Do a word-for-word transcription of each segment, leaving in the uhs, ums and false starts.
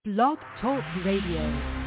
Blog Talk Radio.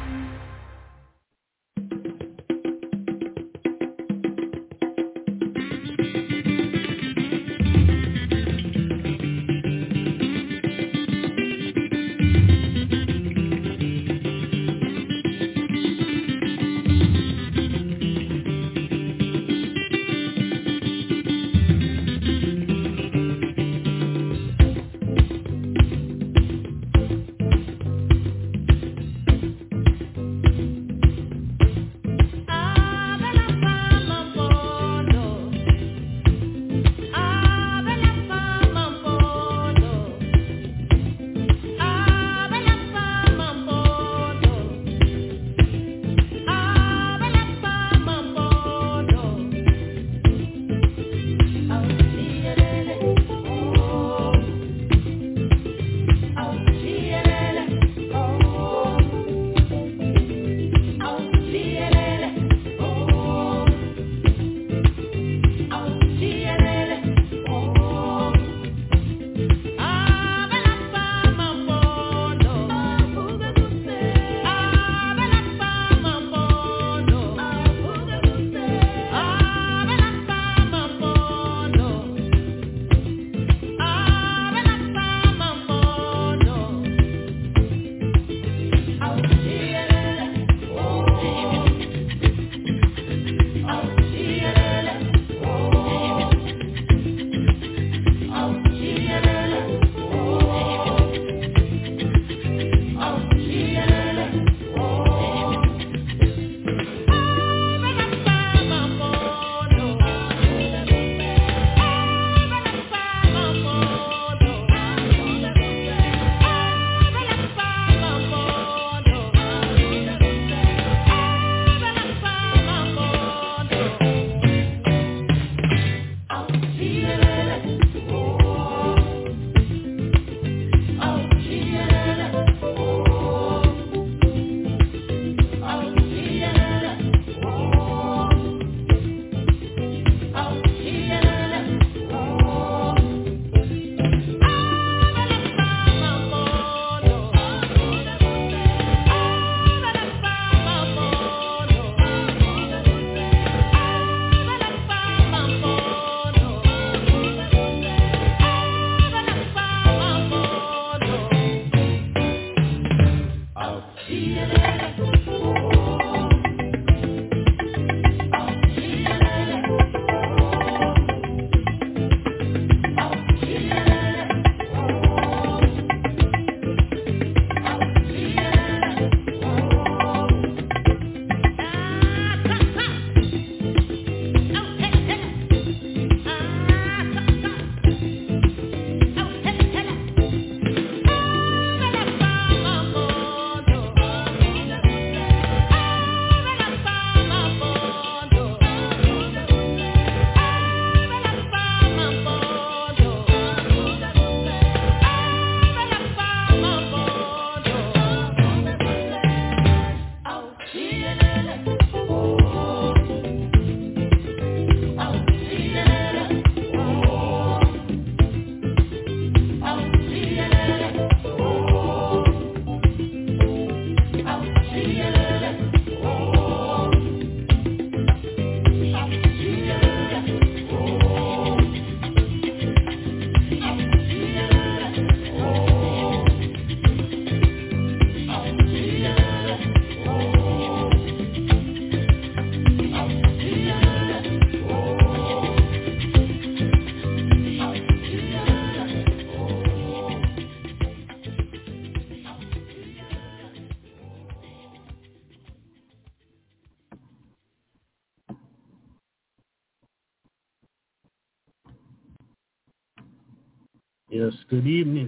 Yes, good evening.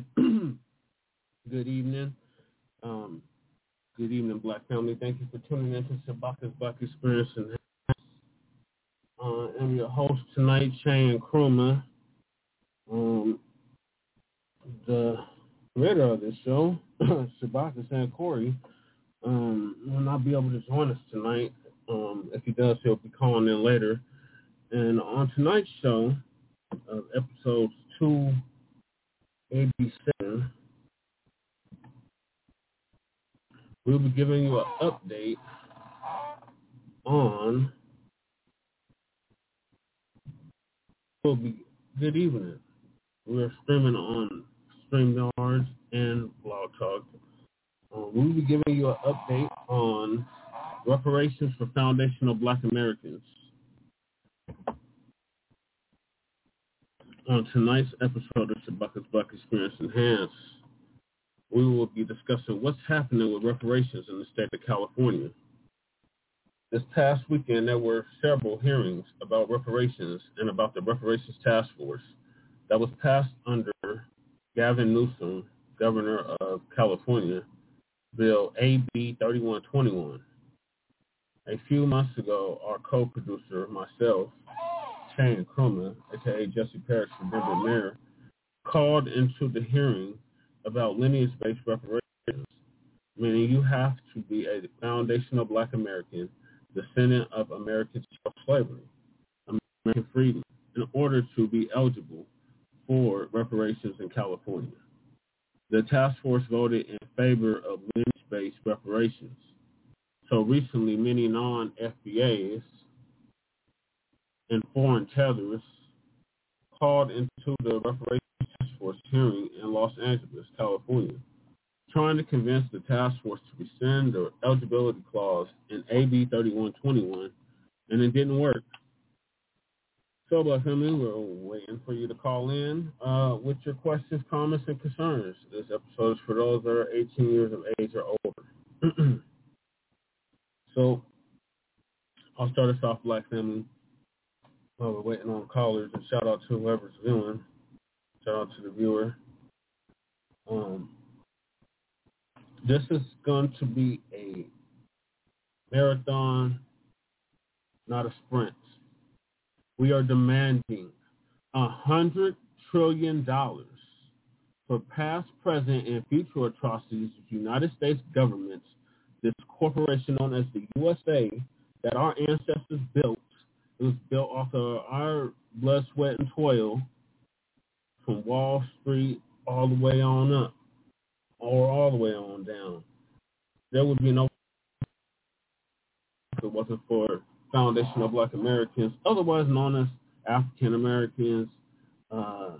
Good evening. Um, good evening, Black family. Thank you for tuning in to Shabaka's Black Experience. And uh, I'm your host tonight, Shane Krumah. Um, the creator of this show, Shabaka San Corey, um, will not be able to join us tonight. Um, if he does, he'll be calling in later. And on tonight's show, uh, episodes two eighty-seven, We'll be giving you an update on, will be, good evening. We're streaming on StreamYard and Blog Talk. Um, we'll be giving you an update on reparations for foundational Black Americans. On tonight's episode of Shabaka's Black Experience Enhanced, we will be discussing what's happening with reparations in the state of California. This past weekend, there were several hearings about reparations and about the Reparations Task Force that was passed under Gavin Newsom, Governor of California, Bill A B thirty-one twenty-one. A few months ago, our co-producer, myself, Shane Krumah, aka Jesse Parrish for Denver Mayor, called into the hearing about lineage-based reparations, meaning you have to be a foundational Black American, descendant of American slavery, American freedom, in order to be eligible for reparations in California. The task force voted in favor of lineage-based reparations. So recently, many non-F B As and foreign tethers called into the reparations task force hearing in Los Angeles, California, trying to convince the task force to rescind the eligibility clause in A B thirty-one twenty-one, and it didn't work. So, Black family, we're waiting for you to call in uh, with your questions, comments, and concerns. This episode is for those that are eighteen years of age or older. So, I'll start us off, Black family, while we're waiting on callers. And shout out to whoever's viewing. Shout out to the viewer. Um, this is going to be a marathon, not a sprint. We are demanding one hundred trillion dollars for past, present, and future atrocities of United States governments, this corporation known as the U S A, that our ancestors built. It was built off of our blood, sweat, and toil from Wall Street all the way on up, or all the way on down. There would be no if it wasn't for foundational Black Americans, otherwise known as African Americans. Uh,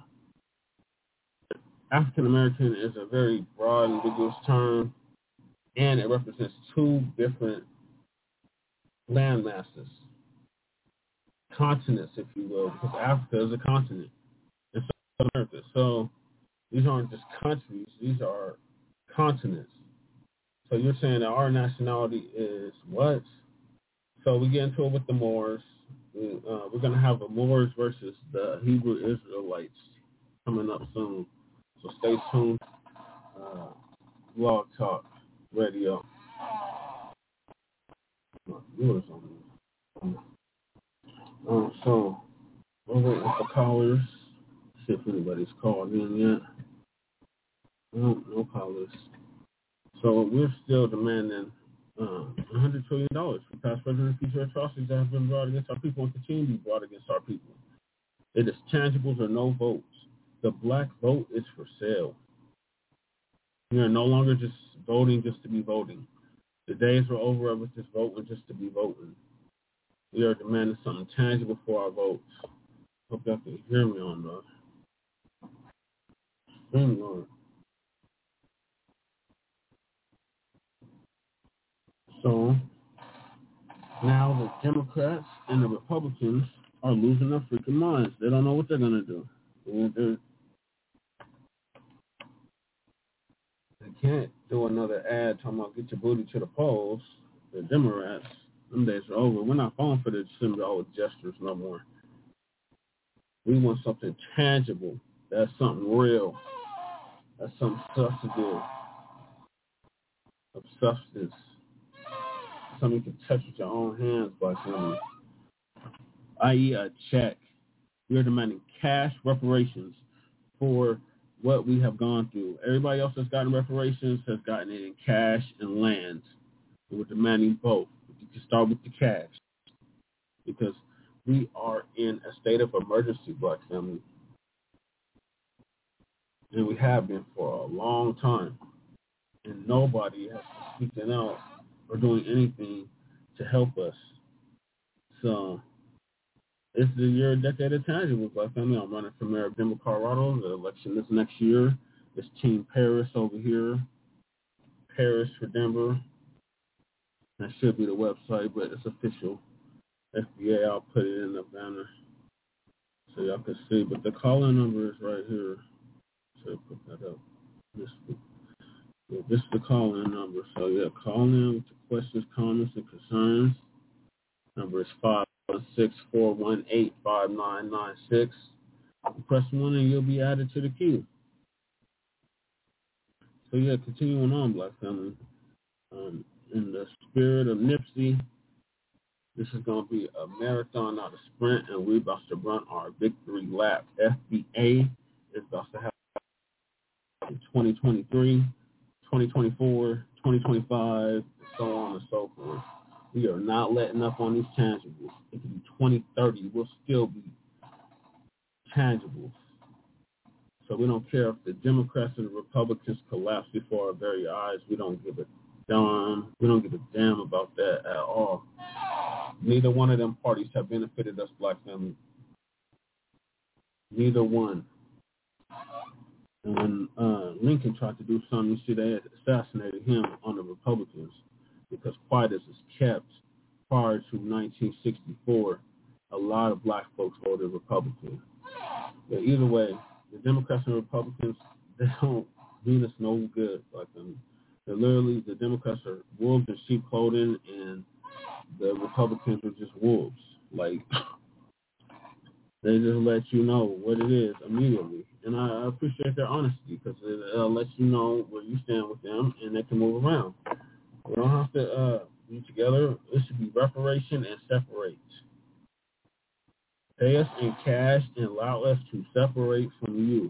African American is a very broad, ambiguous term, and it represents two different land masses, continents, if you will, because Africa is a continent in South America. So these aren't just countries; these are continents. So you're saying that our nationality is what? So we get into it with the Moors. We, uh, we're going to have the Moors versus the Hebrew Israelites coming up soon. So stay tuned. Uh, Blog Talk Radio. Viewers on um, so we're waiting for callers. See if anybody's called in yet. No, no callers. So we're still demanding Uh, one hundred trillion dollars for past, present, and future atrocities that have been brought against our people and continue to be brought against our people. It is tangibles or no votes. The Black vote is for sale. We are no longer just voting just to be voting. The days are over of us just voting just to be voting. We are demanding something tangible for our votes. Hope y'all can hear me on the stream on. So now the Democrats and the Republicans are losing their freaking minds. They don't know what they're going to do. They're, they can't do another ad talking about get your booty to the polls. The Democrats, them days are over. We're not falling for the symbolic gestures no more. We want something tangible. That's something real. That's something substantive, of substance. Something you can touch with your own hands, by someone, that is a check. We are demanding cash reparations for what we have gone through. Everybody else that's gotten reparations has gotten it in cash and land. And we're demanding both. You can start with the cash because we are in a state of emergency, Black family. And we have been for a long time. and nobody has speaking out or doing anything to help us. So it's the year, decade of tangibles. Like I mean, I'm running for mayor of Denver, Colorado. The election is next year. It's Team Paris over here. Paris for Denver. That should be the website, but it's official. F B A, I'll put it in the banner so y'all can see. But the call-in number is right here. So put that up. This, yeah, this is the call-in number. So yeah, call in with the questions, comments, and concerns. Number is five one six, four one eight, five nine nine six. Press one and you'll be added to the queue. So yeah, continuing on, Black family. Um, in the spirit of Nipsey, this is going to be a marathon, not a sprint, and we're about to run our victory lap. F B A is about to have in twenty twenty-three, twenty twenty-four, twenty twenty-five, and so on and so forth. We are not letting up on these tangibles. It could be twenty thirty. We'll still be tangibles. So we don't care if the Democrats and the Republicans collapse before our very eyes. We don't give a damn. We don't give a damn about that at all. Neither one of them parties have benefited us, Black family. Neither one. And when uh, Lincoln tried to do something, you see they assassinated him on the Republicans because quiet as is kept prior to nineteen sixty-four, a lot of black folks voted Republican. But either way, the Democrats and Republicans, they don't mean us no good. Like them. They're literally, the Democrats are wolves in sheep clothing, and the Republicans are just wolves. Like, they just let you know what it is immediately. And I appreciate their honesty because it uh, lets you know where you stand with them and they can move around. We don't have to uh, be together. It should be reparation and separate. Pay us in cash and allow us to separate from you.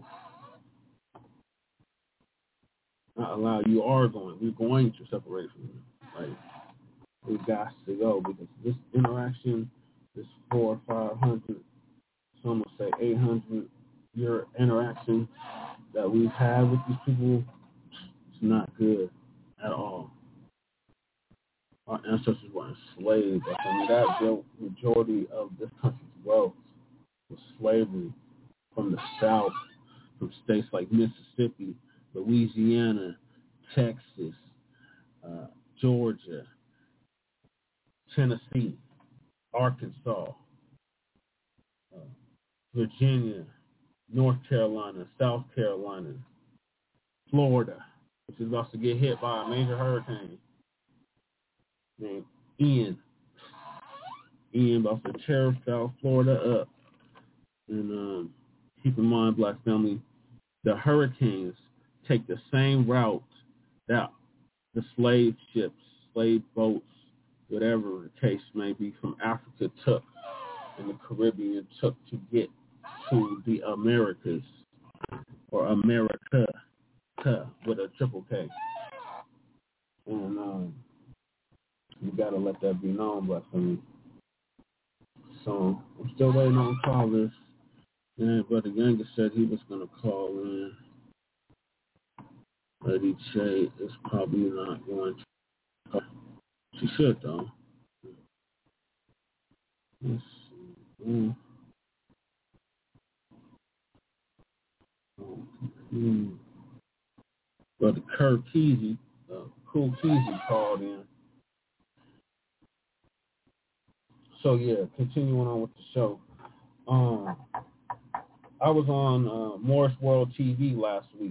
Not allow, you are going. We're going to separate from you. Like, we got to go because this interaction, this four or five hundred, some will say eight hundred year interaction that we've had with these people, it's not good at all. Our ancestors were enslaved. I mean, that built majority of this country's wealth was slavery from the South, from states like Mississippi, Louisiana, Texas, uh, Georgia, Tennessee, Arkansas, uh, Virginia, North Carolina, South Carolina, Florida, which is about to get hit by a major hurricane named Ian. Ian about to tear South Florida up. And um, keep in mind, Black family, the hurricanes take the same route that the slave ships, slave boats, whatever the case may be, from Africa took and the Caribbean took to get to the Americas, or America, with a triple K. And um, you gotta let that be known, Black family. So I'm still waiting on callers. And Brother Younger said he was gonna call in. Lady J is probably not going to call. She should though. Let's see. Mm. Mm. Brother Kirk Kesey, uh, Cool Kesey called in. So yeah, continuing on with the show. Um, I was on uh, Morris World T V last week,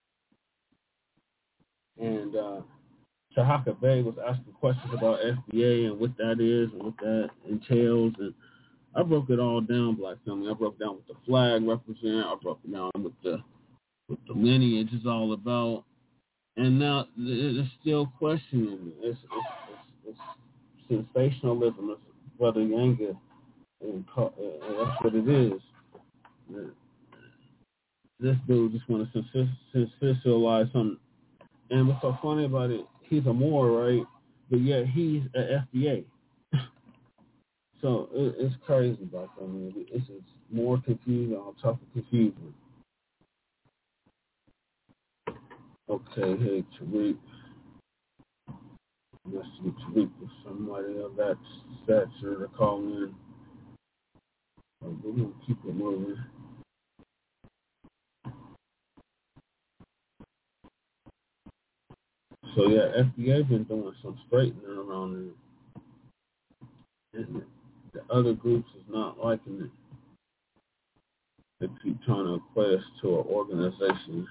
and uh, Tahaka Bay was asking questions about F B A and what that is and what that entails, and I broke it all down, Black family. I broke down what the flag represents. I broke it down what the what the lineage is all about, and now it's still questioning. It's it's, it's, it's sensationalism. It's Brother Younger, and, and that's what it is. This dude just want to sensationalize something. And what's so funny about it, he's a Moor, right? But yet he's an F B A. So it, it's crazy about that, man. It's just more confusion on top of confusion. Okay, hey, Tariq. Let's see, Tariq or somebody of that stature to call in. Oh, we're going to keep it moving. So, yeah, F B A been doing some straightening around it. And the other groups is not liking it. They keep trying to equate us to an organization.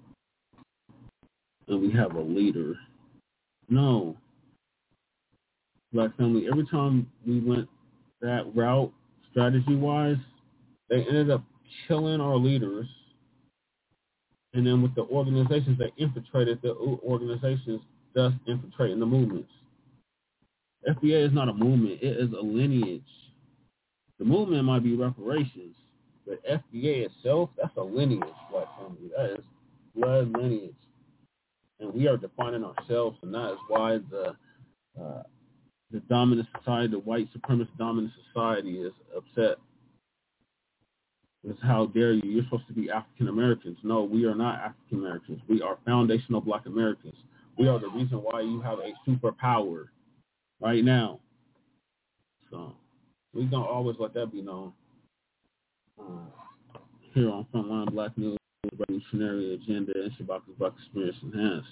And we have a leader. No. Black family, every time we went that route, strategy-wise, they ended up killing our leaders. And then with the organizations that infiltrated the organizations, thus infiltrating the movements. F B A is not a movement. It is a lineage. The movement might be reparations, but F B A itself, that's a lineage, Black family. That is blood lineage. And we are defining ourselves, and that is why the uh, the dominant society, the white supremacist dominant society is upset. It's how dare you? You're supposed to be African Americans. No, we are not African Americans. We are foundational Black Americans. We are the reason why you have a superpower right now. So we're going to always let that be known. Uh, here on Frontline Black News, Revolutionary Agenda, and Shabaka's Black Experience Enhanced.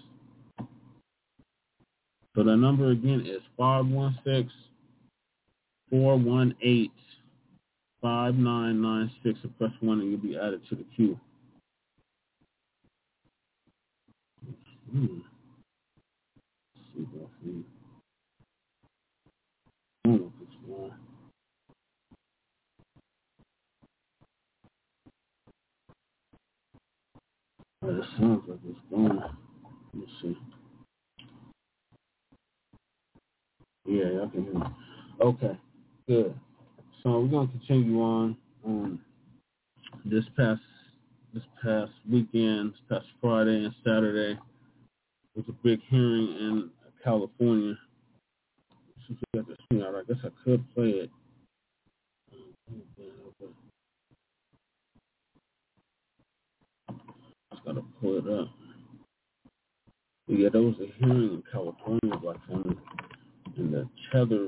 So the number again is five one six, four one eight, five nine nine six. And press one and you'll be added to the queue. Hmm. Let's see if I see. Oh, this one. Oh, it sounds like it's going. Let me see. Yeah, y'all can hear me. Okay, good. So we're going to continue on. Um, this past this past weekend, this past Friday and Saturday, was a big hearing in California. Since we got this thing out, I guess I could play it. I just got to pull it up. But yeah, there was a hearing in California, Black family, and the tethers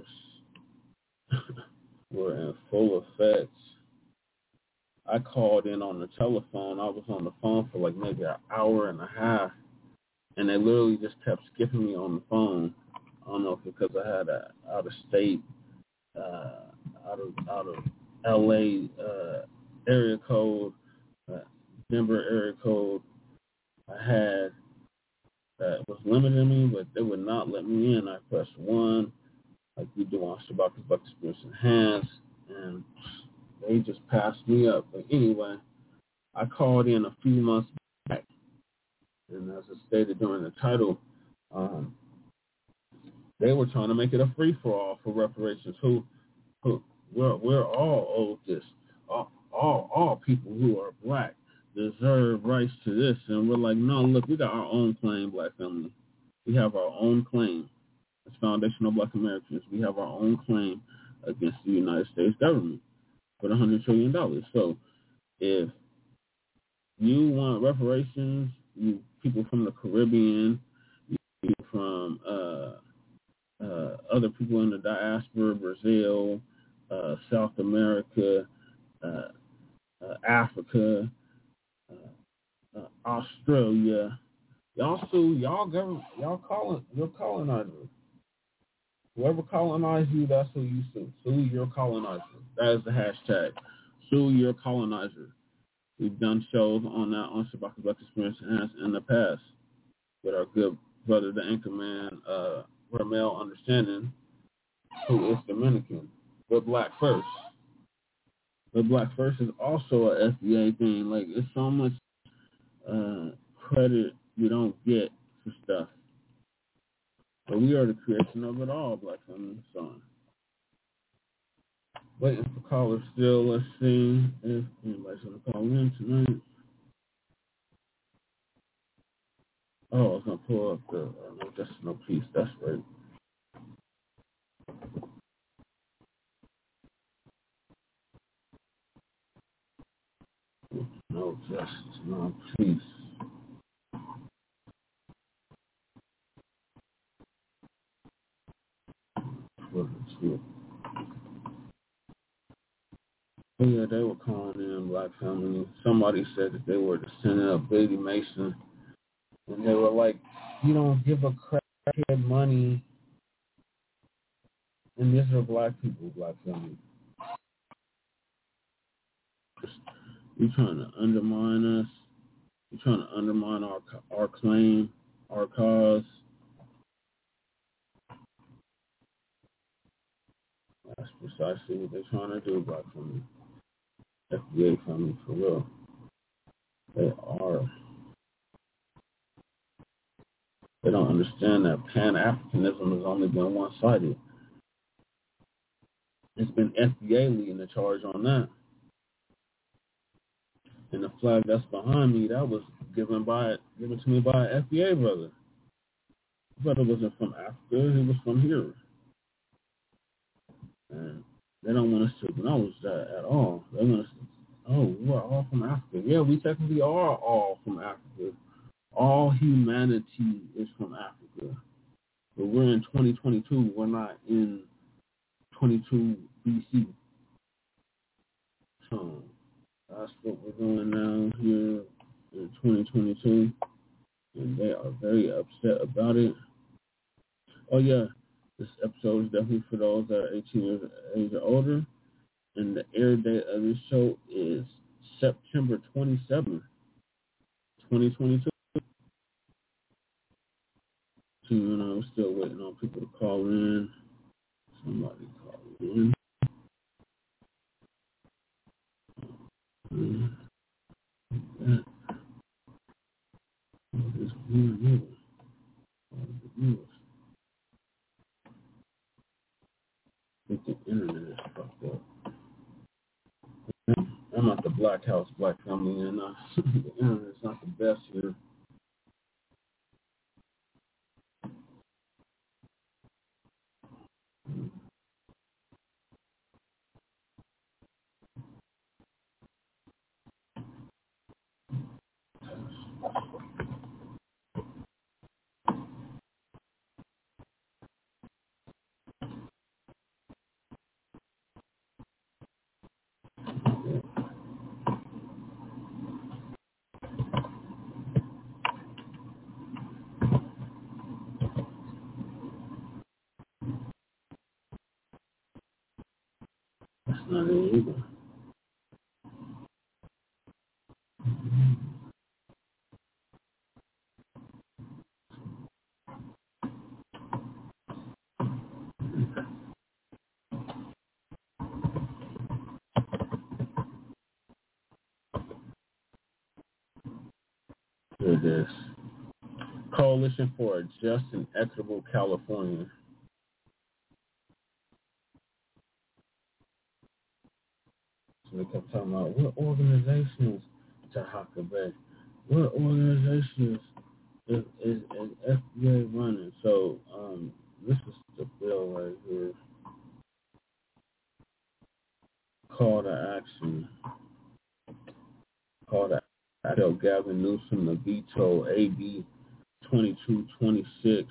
were in full effect. I called in on the telephone. I was on the phone for like maybe an hour and a half, and they literally just kept skipping me on the phone. I don't know if it's because I had a out of state, uh, out of out of L A uh, area code, uh, Denver area code. I had that was limiting me, but they would not let me in. I pressed one, like we do on Shabaka's Black Experience Enhanced, and they just passed me up. But anyway, I called in a few months back, and as I stated during the title, um, they were trying to make it a free-for-all for reparations. Who, who, we're, we're all owed this. All, all, all people who are Black deserve rights to this. And we're like, no, look, we got our own claim, Black family. We have our own claim. As foundational Black Americans, we have our own claim against the United States government for one hundred trillion dollars. So if you want reparations, you people from the Caribbean, you people from uh, uh, other people in the diaspora, Brazil, uh, South America, uh, uh, Africa, uh, uh, Australia, y'all sue y'all government, y'all calling your colonizer. Whoever colonized you, that's who you sue. Sue your colonizer. That is the hashtag. Sue your colonizer. We've done shows on that on Shabaka's Black Experience in the past with our good brother, the Anchorman, uh, Ramel Understanding, who is Dominican. But Black First. But Black First is also a F B A thing. Like, it's so much uh, credit you don't get for stuff. But we are the creation of it all, Black family. So, waiting for callers still. Let's see if anybody's going to call in tonight. Oh, I was going to pull up the uh, No Justice, No Peace. That's right. No Justice, No Peace. shit. But yeah, they were calling in Black Family. Somebody said that they were descendant of Biddy Mason, and they were like, "You don't give a crackhead money." And these are Black people, Black Family. You're trying to undermine us. You're trying to undermine our our claim, our cause. That's precisely what they're trying to do, Black Family. F B A family, for real. They are. They don't understand that Pan-Africanism has only been one-sided. It's been F B A leading the charge on that. And the flag that's behind me, that was given by given to me by an F B A brother. The brother wasn't from Africa, he was from here. And they don't want us to acknowledge that at all. They want us to, oh, we're all from Africa. Yeah, we technically are all from Africa. All humanity is from Africa. But we're in twenty twenty-two. We're not in twenty-two B C. So that's what we're doing now here in twenty twenty-two. And they are very upset about it. Oh, yeah. This episode is definitely for those that are eighteen years of age or older. And the air date of this show is September twenty-seventh, twenty twenty-two. So, you know, I'm still waiting on people to call in. Somebody call in. Mm. That is weird. I think the internet is fucked up. I'm at the Black House, Black Family, and uh, the internet's not the best here. That's not it either. Here it is. Coalition for a Just and Equitable California. So they kept talking about what organizations, Tahaka Bay, what organizations is, is, is F B A running? So um, this is the bill right here. Call to action. Call to action. Gavin Newsom to veto A B twenty-two twenty-six.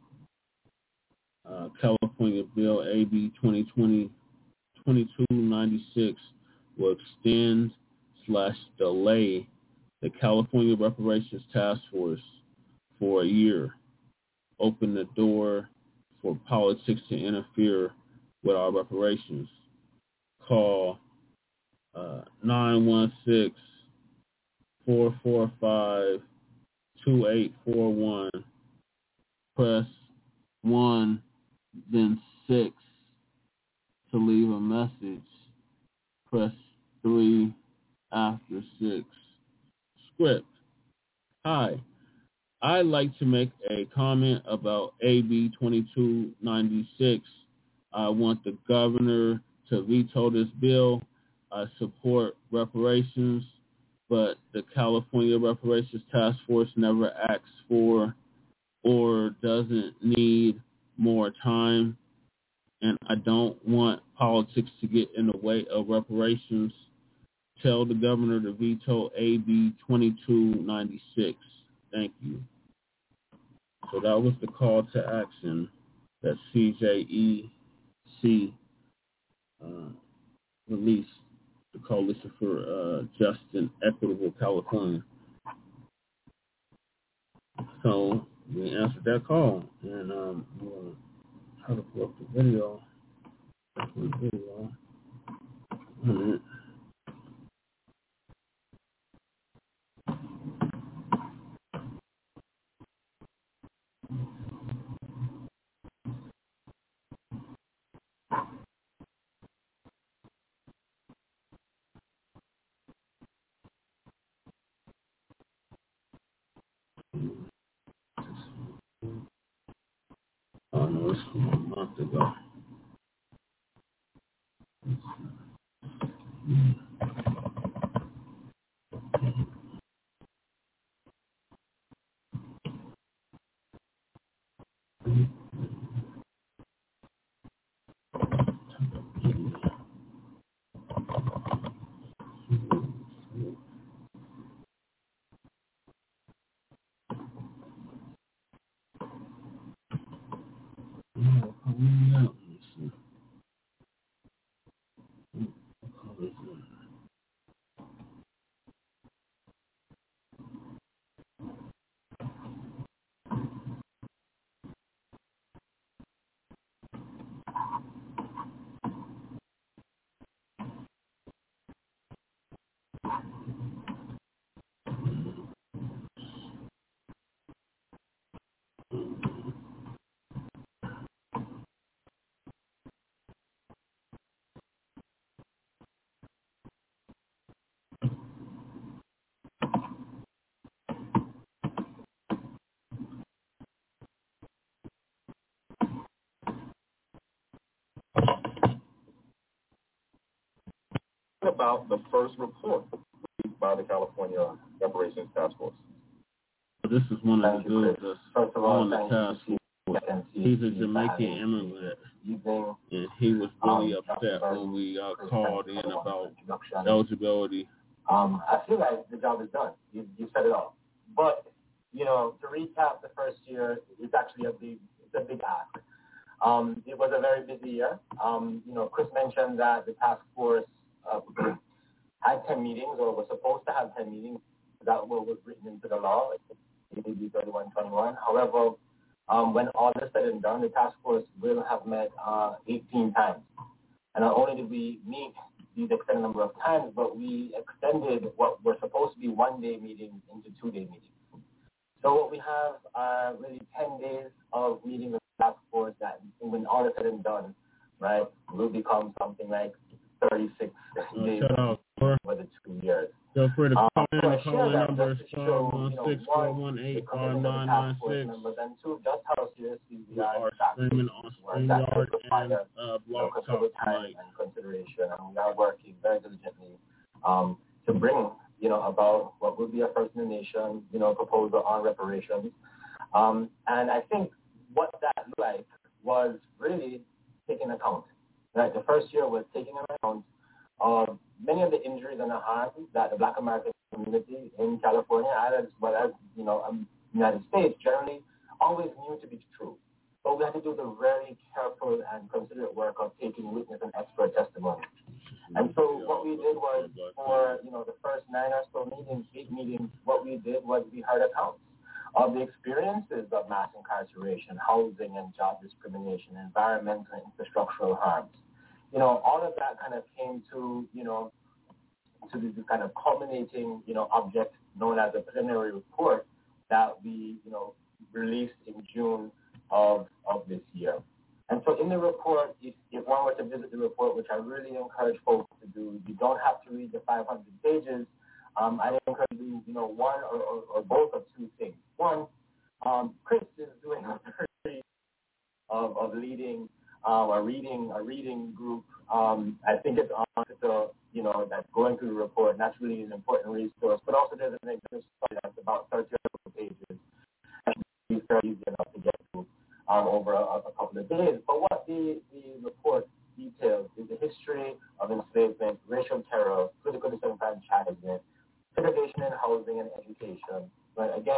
Uh, California Bill A B twenty twenty twenty-two ninety-six will extend slash delay the California Reparations Task Force for a year. Open the door for politics to interfere with our reparations. Call uh, nine one six, four four five, two eight four one. Press one, then six to leave a message. Press three after six. Script. Hi, I'd like to make a comment about A B twenty-two ninety-six. I want the governor to veto this bill. I support reparations, but the California Reparations Task Force never asks for or doesn't need more time, and I don't want politics to get in the way of reparations. Tell the governor to veto A B twenty-two ninety-six. Thank you. So that was the call to action that C J E see uh, release the Coalition for uh, Just and Equitable California. So we answered that call, and um, we'll try to pull up the video. The video. One minute. Oh no, it's from a month ago. About the first report released by the California Reparations Task Force. This is one of the dudes that's on the task force. He's a Jamaican immigrant, and he was really upset when we uh, called in about eligibility. Um, I feel like the job is done. You, you said it all. But, you know, to recap the first year, it's actually a big, it's a big ask. Um, it was a very busy year. Um, you know, Chris mentioned that the task force uh, had ten meetings, or was supposed to have ten meetings. That was written into the law, A B thirty-one twenty-one. However, um, when all is said and done, the task force will have met uh, eighteen times. And not only did we meet these extended number of times, but we extended what were supposed to be one-day meetings into two-day meetings. So what we have are really ten days of meeting with the task force that, when all is said and done, right, will become something like thirty-six Uh, days for the two years. Feel free to call um, in. So The call in number is five one six, four one eight, eight, five nine nine six. And two, just how seriously we, We are, are streaming on StreamYard and uh, Blog Talk tonight. And consideration, and we are working very diligently um, to bring, you know, about what would be a First in the Nation, you know, proposal on reparations. Um, and I think what that looked like was really taking account. Right, the first year was taking account of many of the injuries and the harms that the Black American community in California, as well as, you know, um, United States, generally always knew to be true. But we had to do the very careful and considerate work of taking witness and expert testimony. And so what we did was, for, you know, the first nine or so meetings, eight meetings, what we did was we heard accounts of the experiences of mass incarceration, housing and job discrimination, environmental and infrastructural harms. You know, all of that kind of came to, you know, to the kind of culminating, you know, object known as a preliminary report that we, you know, released in June of, of this year. And so in the report, if, if one were to visit the report, which I really encourage folks to do, you don't have to read the five hundred pages. Um, I encourage you to do, you know, one or, or, or both of two things. One, um, Chris is doing a very of, of leading um, a reading a reading group. Um, I think it's on the, you know, that's going through the report, and that's really an important resource. But also there's an exhibit that's about thirty pages. It's very easy enough to get to um, over a, a couple of days. But what the, the report details is the history of enslavement, racial terror, political disenfranchisement, segregation in housing and education. But again,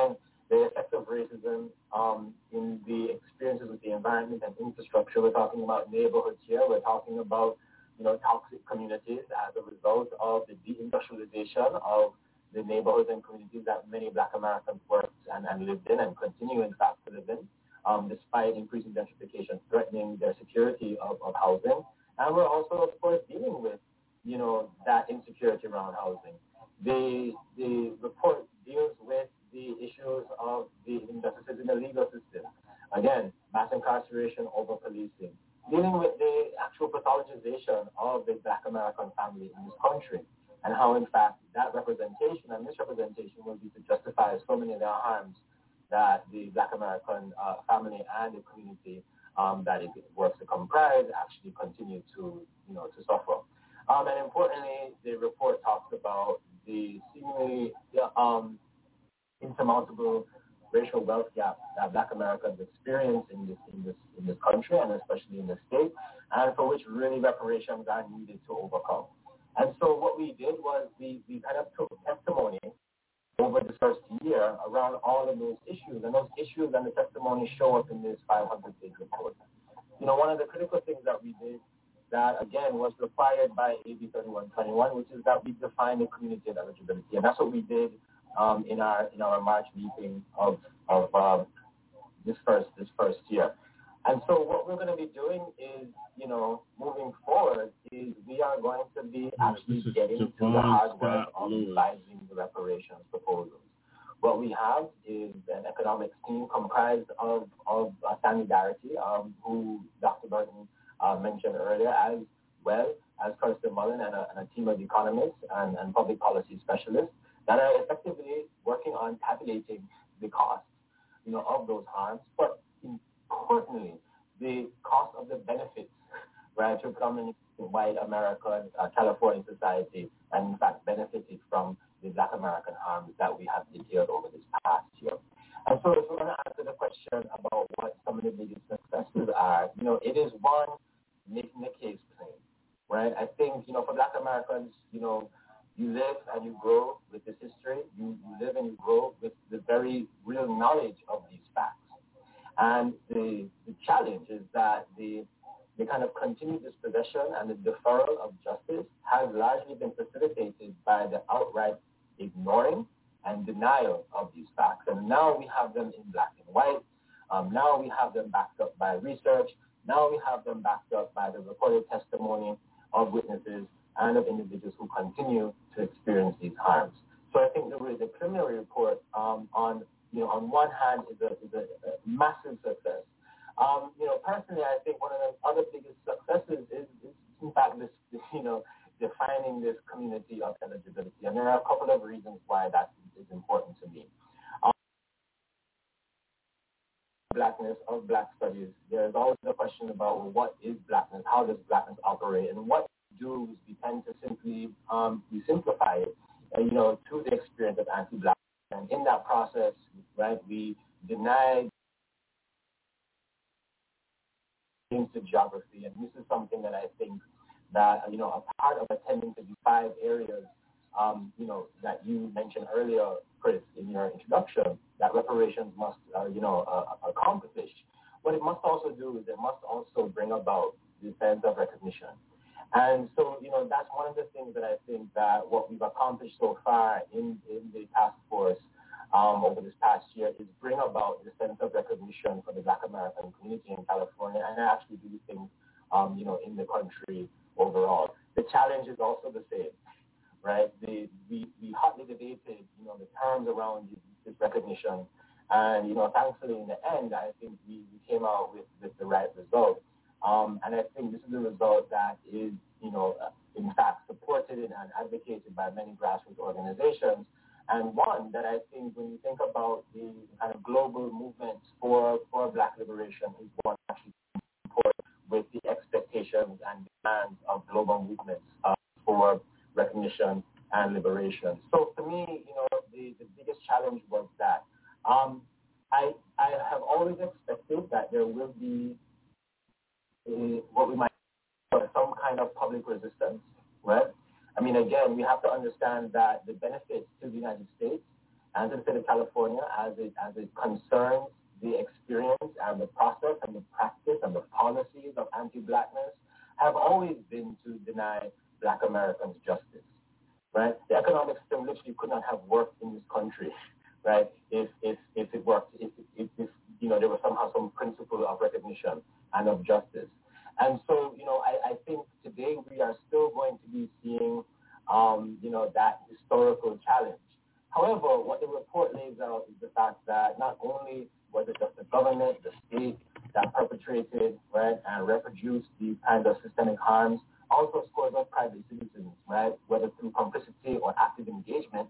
the effects of racism um, in the experiences with the environment and infrastructure. We're talking about neighborhoods here. We're talking about, you know, toxic communities as a result of the deindustrialization of the neighborhoods and communities that many Black Americans worked and, and lived in and continue, in fact, to live in, um, despite increasing gentrification threatening their security of, of housing. And we're also, of course, dealing with, you know, that insecurity around housing. The, the report deals with the issues of the injustices in the legal system. Again, mass incarceration, over-policing. Dealing with the actual pathologization of the Black American family in this country, and how, in fact, that representation and misrepresentation will be to justify so many of the harms that the Black American uh, family and the community um, that it works to comprise actually continue to, you know, to suffer. Um, and importantly, the report talks about the seemingly um, insurmountable racial wealth gap that Black Americans experience in this in this in this country and especially in the state, and for which really reparations are needed to overcome. And so what we did was we, we kind of took testimony over the first year around all of those issues, and those issues and the testimony show up in this five hundred page report. You know, one of the critical things that we did that, again, was required by A B thirty-one twenty-one, which is that we define the community of eligibility, and that's what we did um, in our in our March meeting of of um, this first this first year. And so what we're going to be doing is, you know, moving forward, is we are going to be actually getting to the hard work of revising the reparations proposals. What we have is an economics team comprised of, of uh, Sandy Garrity, um, who Doctor Burton uh, mentioned earlier, as well as Kirsten Mullen and a, and a team of economists and, and public policy specialists that are effectively working on tabulating the costs, you know, of those harms, but importantly, the cost of the benefits, right, to predominantly white American, uh, California society, and in fact benefited from the Black American harms that we have detailed over this past year. And so if we're going to answer the question about what some of the biggest successes are, you know, it is one, making the case plain, right? I think, you know, for Black Americans, you know, you live and you grow with this history. You, you live and you grow with the very real knowledge of these facts. And the, the challenge is that the, the kind of continued dispossession and the deferral of justice has largely been facilitated by the outright ignoring and denial of these facts. And now we have them in black and white. Um, now we have them backed up by research. Now we have them backed up by the recorded testimony of witnesses and of individuals who continue to experience these harms. So I think the, the preliminary report um, on You know, on one hand, is a, is a, a massive success. Um, you know, personally, I think one of the other biggest successes is, is in fact, this, you know, defining this community of eligibility. And there are a couple of reasons why that is important to me. Um, blackness of Black studies, there's always a question about, well, what is blackness? How does blackness operate? And what we do is we tend to simply um, we simplify it, uh, you know, to the experience of anti-Black. And in that process, right, we denied into geography. And this is something that I think that, you know, a part of attending to these five areas, um, you know, that you mentioned earlier, Chris, in your introduction, that reparations must, uh, you know, uh, accomplish. What it must also do is it must also bring about the sense of recognition. And so, you know, that's one of the things that I think that what we've accomplished so far in, in the task force um, over this past year is bring about the sense of recognition for the Black American community in California and actually do things, um, you know, in the country overall. The challenge is also the same, right? The, we, we hotly debated, you know, the terms around this recognition. And, you know, thankfully in the end, I think we, we came out with, with the right result. Um, and I think this is a result that is, you know, in fact, supported and advocated by many grassroots organizations, and one that I think when you think about the kind of global movements for, for Black liberation is one actually support with the expectations and demands of global movements uh, for recognition and liberation. So for me, you know, the, the biggest challenge was that um, I, I have always expected that there will be a, what we might call some kind of public resistance, right? I mean, again, we have to understand that the benefits to the United States and to the state of California as it as it concerns the experience and the process and the practice and the policies of anti-blackness have always been to deny Black Americans justice, right? The economic system literally could not have worked in this country, right, if if, if it worked, if, if, if, you know, there was somehow some principle of recognition and of justice. And so, you know, I, I think today we are still going to be seeing, um, you know, that historical challenge. However, what the report lays out is the fact that not only was it just the government, the state that perpetrated, right, and reproduced these kinds of systemic harms, also scores of private citizens, right, whether through complicity or active engagement.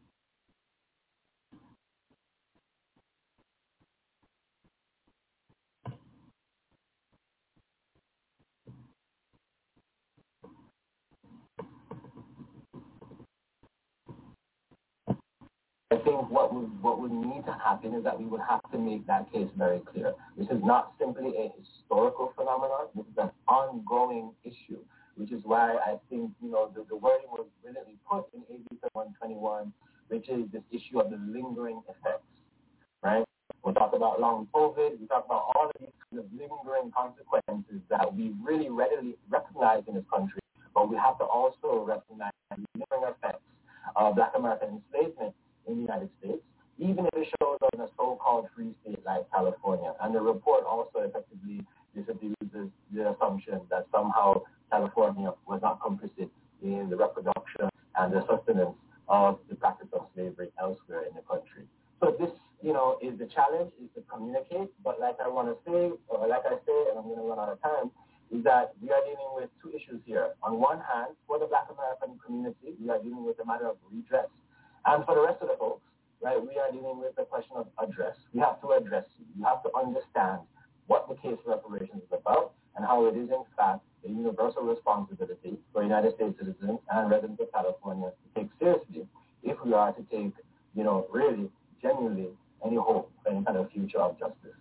I think what would, what would need to happen is that we would have to make that case very clear. This is not simply a historical phenomenon. This is an ongoing issue, which is why I think, you know, the, the wording was brilliantly put in A B one twenty-one, which is this issue of the lingering effects, right? We'll talk about long COVID. We talk about all of these kind of lingering consequences that we really readily recognize in this country, but we have to also recognize the lingering effects of Black American enslavement in the United States, even if it shows up in a so-called free state like California. And the report also effectively disabuses the assumption that somehow California was not complicit in the reproduction and the sustenance of the practice of slavery elsewhere in the country. So this, you know, is the challenge, is to communicate, but like I want to say, or like I say, and I'm going to run out of time, is that we are dealing with two issues here. On one hand, for the Black American community, we are dealing with a matter of redress. And for the rest of the folks, right, we are dealing with the question of address. We have to address you. You have to understand what the case for reparations is about and how it is, in fact, a universal responsibility for United States citizens and residents of California to take seriously if we are to take, you know, really, genuinely, any hope for any kind of future of justice.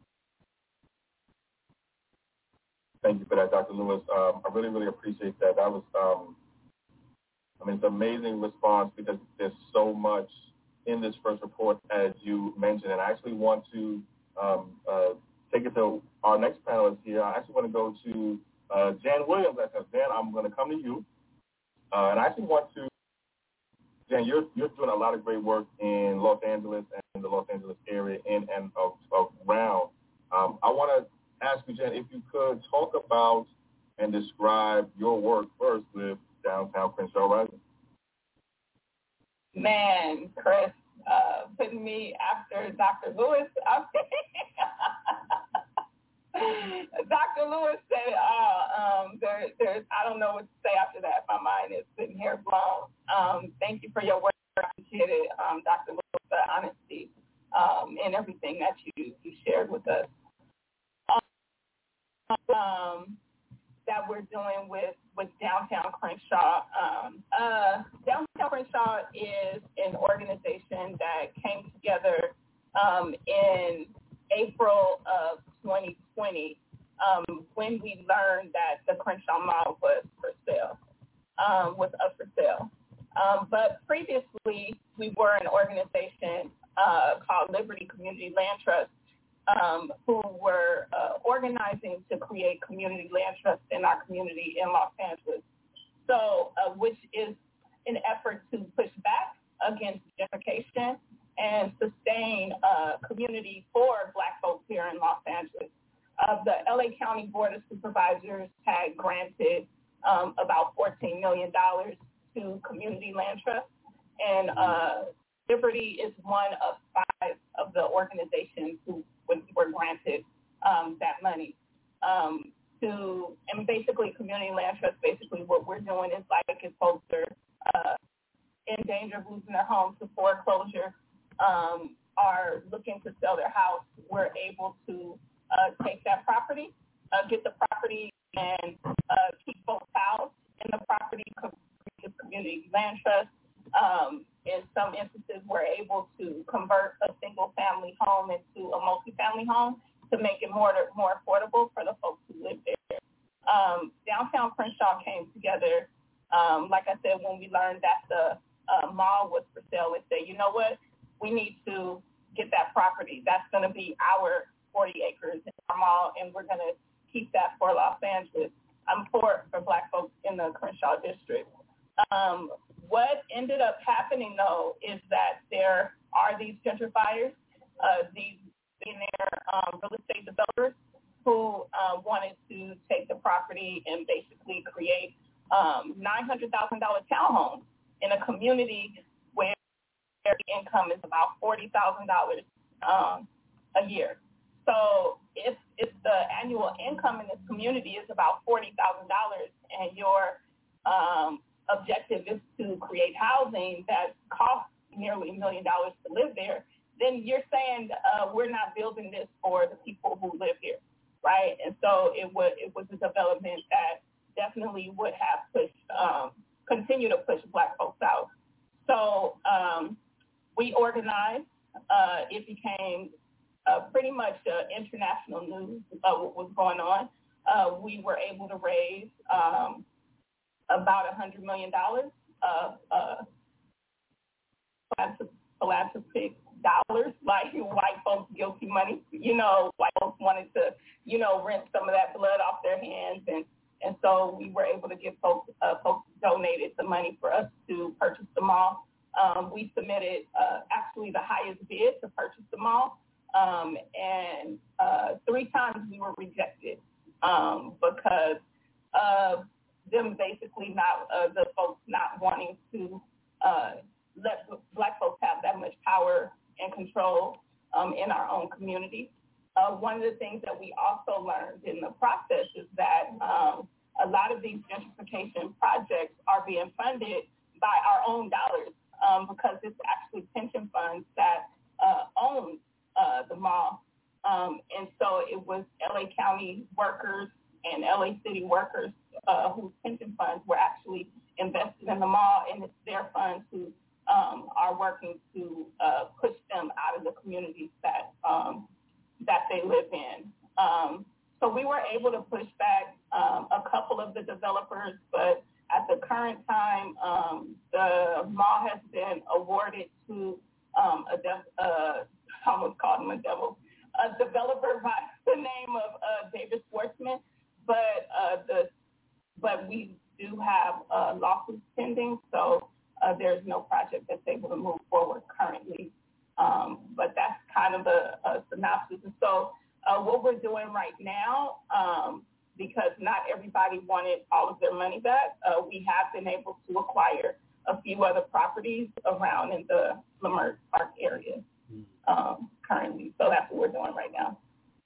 Thank you for that, Doctor Lewis. Um, I really, really appreciate that. That was, um, I mean, it's an amazing response because there's so much in this first report, as you mentioned. And I actually want to um, uh, take it to our next panelist here. I actually want to go to uh, Jan Williams. I said, Jan, I'm going to come to you. Uh, and I actually want to, Jan, you're, you're doing a lot of great work in Los Angeles and the Los Angeles area in and of, of around. Um, I want to ask you, Jan, if you could talk about and describe your work first with Downtown Crenshaw Rising. Man, Chris, uh, putting me after Doctor Lewis. Doctor Lewis said it all. Um, there, there's, I don't know what to say after that. My mind is sitting here blown. Um, thank you for your work. I appreciate it, um, Doctor Lewis, the honesty um, and everything that you, you shared with us. Um, that we're doing with, with Downtown Crenshaw. Um, uh, Downtown Crenshaw is an organization that came together um, in April of twenty twenty um, when we learned that the Crenshaw Mall was for sale, um, was up for sale. Um, but previously, we were an organization uh, called Liberty Community Land Trust, Um, who were uh, organizing to create community land trusts in our community in Los Angeles. So, uh, which is an effort to push back against gentrification and sustain uh, community for Black folks here in Los Angeles. Uh, the L A County Board of Supervisors had granted um, about fourteen million dollars to community land trusts, and uh, Liberty is one of five of the organizations who were granted um, that money. Um, to and basically, community land trust. Basically, what we're doing is like if folks are uh, in danger of losing their homes to foreclosure, um, are looking to sell their house, we're able to uh, take that property, uh, get the property, and uh, keep folks housed in the property. Community land trust. Um, in some instances, we're able to convert a single-family home into a multi-family home to make it more more affordable for the folks who live there. Um, Downtown Crenshaw came together, um, like I said, when we learned that the uh, mall was for sale, and said, you know what, we need to get that property. That's going to be our forty acres in our mall, and we're going to keep that for Los Angeles. I'm for for Black folks in the Crenshaw district. Um, what ended up happening, though, is that there are these gentrifiers, uh, these billionaire um, real estate developers who uh, wanted to take the property and basically create um, nine hundred thousand dollars townhomes in a community where the income is about forty thousand dollars um, a year. So if, if the annual income in this community is about forty thousand dollars and your um, objective is to create housing that costs nearly a million dollars to live there, then you're saying uh, we're not building this for the people who live here, right? And so it, would, it was a development that definitely would have pushed, um, continue to push Black folks out. So um, we organized. Uh, it became Uh, pretty much uh, international news of what was going on. Uh, we were able to raise um, about one hundred million dollars of uh, philanthropic dollars, like white folks' guilty money. You know, white folks wanted to, you know, rinse some of that blood off their hands, and, and so we were able to get folks, uh, folks donated the money for us to purchase the mall. Um, we submitted uh, actually the highest bid to purchase the mall. Um, and uh, three times we were rejected um, because of them basically not, uh, the folks not wanting to uh, let Black folks have that much power and control um, in our own community. Uh, one of the things that we also learned in the process is that um, a lot of these gentrification projects are being funded by our own dollars um, because it's actually pension funds that uh, own Uh, the mall. Um, and so it was L A County workers and L A City workers uh, whose pension funds were actually invested in the mall, and it's their funds who um, are working to uh, push them out of the communities that um, that they live in. Um, so we were able to push back um, a couple of the developers, but at the current time, um, the mall has been awarded to um, a def- uh, I almost called him a devil, a developer by the name of uh, David Schwartzman, but uh, the but we do have uh, lawsuits pending, so uh, there's no project that's able to move forward currently. Um, but that's kind of a, a synopsis. And so uh, what we're doing right now, um, because not everybody wanted all of their money back, uh, we have been able to acquire a few other properties around in the Leimert Park area. Um, currently. So that's what we're doing right now.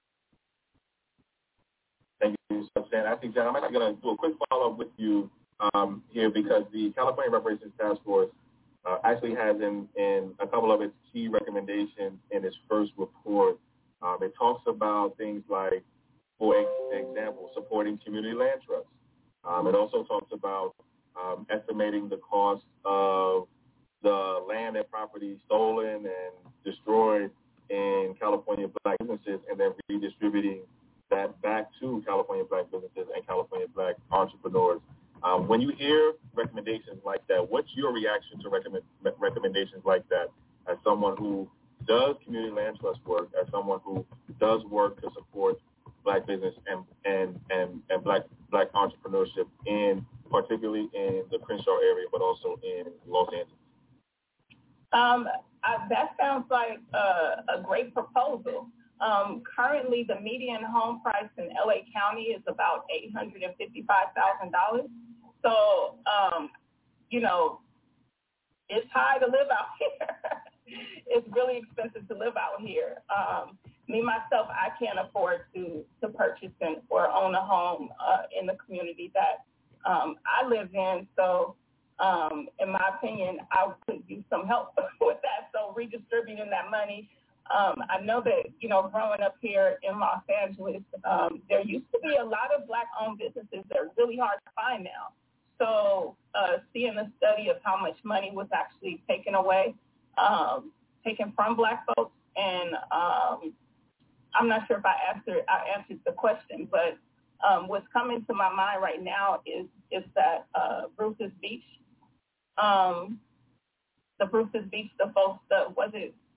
Thank you so much, Jan. I think, Jan, I'm going to do a quick follow-up with you um, here because the California Reparations Task Force uh, actually has in, in a couple of its key recommendations in its first report. Um, it talks about things like, for example, supporting community land trusts. Um, it also talks about um, estimating the cost of the land and property stolen and destroyed in California Black businesses and then redistributing that back to California Black businesses and California Black entrepreneurs. Um, when you hear recommendations like that, what's your reaction to recommend, recommendations like that as someone who does community land trust work, as someone who does work to support Black business and, and, and, and Black Black entrepreneurship in particularly in the Crenshaw area, but also in Los Angeles? Um, I, that sounds like a, a great proposal. Um, currently, the median home price in L A County is about eight hundred fifty-five thousand dollars. So, um, you know, it's high to live out here. It's really expensive to live out here. Um, me, myself, I can't afford to, to purchase and, or own a home uh, in the community that um, I live in. So, Um, in my opinion, I could use some help with that. So redistributing that money, um, I know that, you know, growing up here in Los Angeles, um, there used to be a lot of Black-owned businesses that are really hard to find now. So uh, seeing a study of how much money was actually taken away, um, taken from Black folks, and um, I'm not sure if I answered, I answered the question, but um, what's coming to my mind right now is, is that uh, Bruce's Beach, Um, the Bruce's Beach, the folks, the, was it